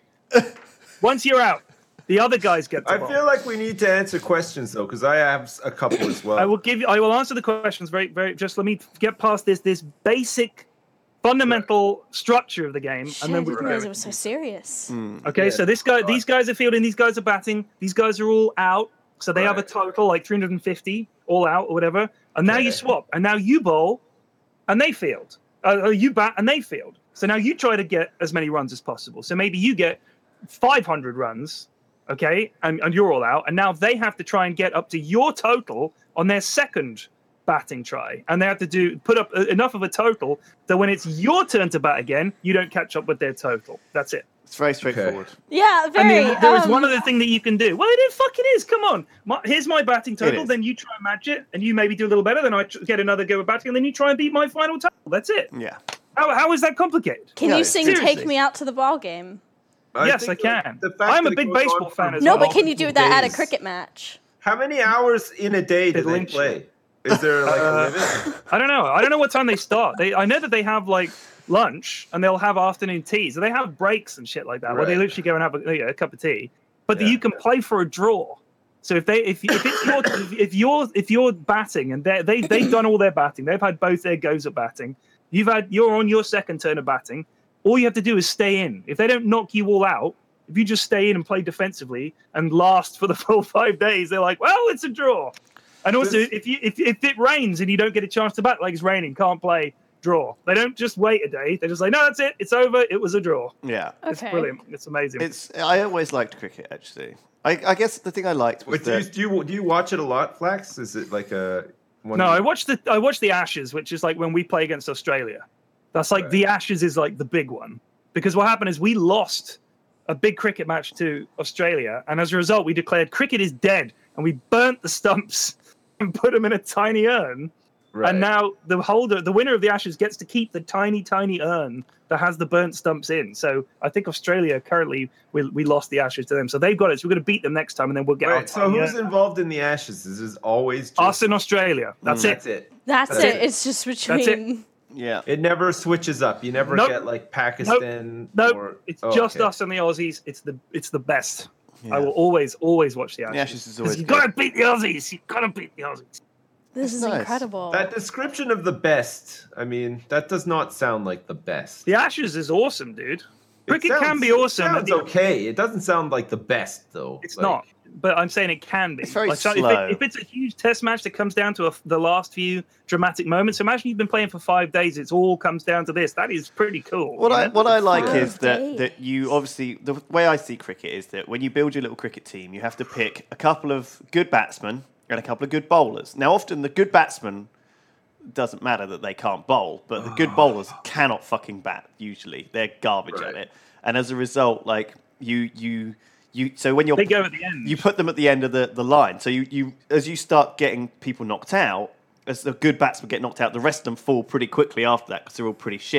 Once you're out, the other guys get to I bowl. feel like we need to answer questions though, because I have a couple as well. I will give you. I will answer the questions very, very. Just let me get past this, this basic, fundamental structure of the game, Shit, and I then we didn't can realize go. it was so serious. Okay, Yeah. so this guy, these guys are fielding, these guys are batting, these guys are all out. So they have a Right. total like three hundred fifty all out or whatever. And now you Okay. swap, and now you bowl, and they field. Uh, or you bat and they field. So now you try to get as many runs as possible. So maybe you get five hundred runs, okay, and, and you're all out. And now they have to try and get up to your total on their second batting try, and they have to do put up enough of a total that when it's your turn to bat again, you don't catch up with their total. That's it. It's very straightforward. Yeah, And very. then there is um, one other thing that you can do. Well, it fucking is. Come on. My, here's my batting total. is. Then you try and match it, and you maybe do a little better. Then I tr- get another go at batting, and then you try and beat my final total. That's it. Yeah. How, how is that complicated? Can No, you sing seriously. "Take Me Out to the Ball Game"? yes, think, I like, can. the fact I'm a that it big goes on baseball for fan as No, well. but can you do that at a days. cricket match? How many hours in a day do It'll they lynch you. play? Is there like Uh, a limit? I don't know. I don't know what time they start. They, I know that they have like lunch and they'll have afternoon teas. So they have breaks and shit like that where they Right. literally go and have a, you know, a cup of tea. But Yeah. you can play for a draw. So if they if, if it's your if you're if you're batting and they they they've done all their batting, they've had both their goes at batting. You've had you're on your second turn of batting. All you have to do is stay in. If they don't knock you all out, if you just stay in and play defensively and last for the full five days, they're like, well, it's a draw. And also, This- if you if, if it rains and you don't get a chance to bat, like it's raining, can't play, draw. They don't just wait a day. They just say, no, that's it. It's over. It was a draw. Yeah. It's Okay. brilliant. It's amazing. It's. I always liked cricket actually. I, I guess the thing I liked was Wait, do you, that. do you do you watch it a lot, Flax? Is it like a one no, of I the- watched the I watched the Ashes, which is like when we play against Australia. That's like Right. the Ashes is like the big one because what happened is we lost a big cricket match to Australia, and as a result, we declared cricket is dead, and we burnt the stumps and put them in a tiny urn. Right. And now the holder, the winner of the Ashes, gets to keep the tiny, tiny urn that has the burnt stumps in. So I think Australia currently we we lost the Ashes to them, so they've got it. So we're going to beat them next time, and then we'll get. our Right, so tiny who's urn. involved in the Ashes? Is this always just Us in Australia? That's it. That's it. That's, That's it. it. It's just That's between. Yeah. It never switches up. You never Nope. get like Pakistan. Nope, or... it's Oh, just okay. us and the Aussies. It's the it's the best. Yeah. I will always always watch the Ashes. The Ashes is always you good. gotta beat the Aussies. You gotta beat the Aussies. This is nice. incredible. That description of the best. I mean, that does not sound like the best. The Ashes is awesome, dude. It Cricket sounds- can be awesome. It at sounds the- okay. It doesn't sound like the best though. It's Like, not, but I'm saying it can be. It's very so if, slow. it, if it's a huge test match that comes down to a, the last few dramatic moments, imagine you've been playing for five days. It's all comes down to this. That is pretty cool. What you I know? what I like Five is that, days. that you obviously the way I see cricket is that when you build your little cricket team, you have to pick a couple of good batsmen and a couple of good bowlers. Now, often the good batsmen doesn't matter that they can't bowl, but the good bowlers cannot fucking bat. Usually, they're garbage Right. at it, and as a result, like you you you. So when you're They go at the end. you put them at the end of the, the line. So you, you as you start getting people knocked out, as the good batsmen get knocked out, the rest of them fall pretty quickly after that because they're all pretty shit.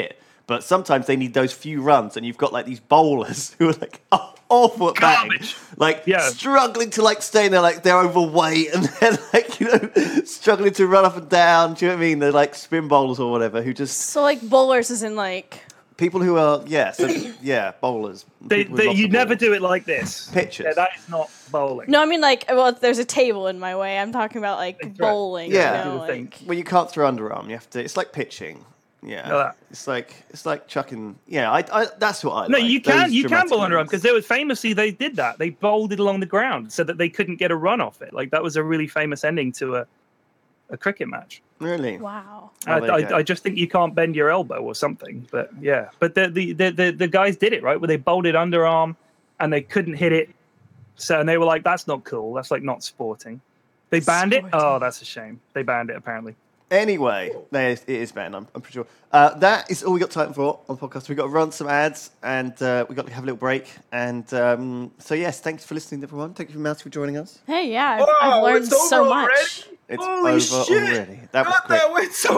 But sometimes they need those few runs, and you've got like these bowlers who are like oh, awful at batting, Garbage. like Yeah. struggling to like stay in there, like they're overweight, and they're like you know struggling to run up and down. Do you know what I mean? They're like spin bowlers or whatever who just So like bowlers is in like people who are yeah, so yeah, bowlers. They, People who they, love you the never ball. do it like this. Pitchers. Yeah, that is not bowling. no, I mean like well, there's a table in my way. I'm talking about like That's right. bowling. Yeah. you know, Do the thing. like, Well, you can't throw underarm. You have to. It's like pitching. Yeah, No, that- it's like it's like chucking. Yeah, I, I that's what I No, like. you can those you can dramatic bowl underarm moments. because they was famously they did that. They bowled it along the ground so that they couldn't get a run off it. Like that was a really famous ending to a a cricket match. Really. wow. Oh, I, there you go. I, I just think you can't bend your elbow or something. But yeah, but the the, the the the guys did it right where they bowled it underarm and they couldn't hit it. So and they were like, that's not cool. That's like not sporting. They banned it. Sporting. Oh, that's a shame. They banned it apparently. Anyway, there is, it is banned. I'm, I'm pretty sure. Uh, that is all we got time for on the podcast. We've got to run some ads, and uh, we've got to have a little break. And um, so, yes, thanks for listening, everyone. Thank you, Mousy, for joining us. Hey, yeah, I've, Whoa, I've learned it's over so already? much. It's Holy over shit! already. That was God, quick. that went so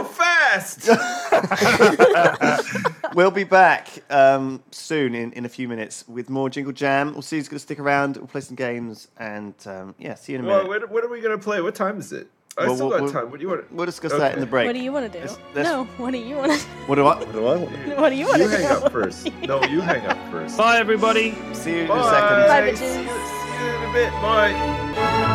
fast. We'll be back um, soon in, in a few minutes with more Jingle Jam. We'll see who's going to stick around. We'll play some games, and um, yeah, see you in a minute. Well, what, what are we gonna play? What time is it? I Well, still we'll- got we'll- time. What do you want? We'll discuss that in the break. What do you want to do? Let's- let's- No, what do you want to What do I? What do I want? to do? What do you want You to do? hang up first. No, you hang up first. Bye everybody. See you in Bye. a second. Bye, See you, bitches. see you in a bit. Bye.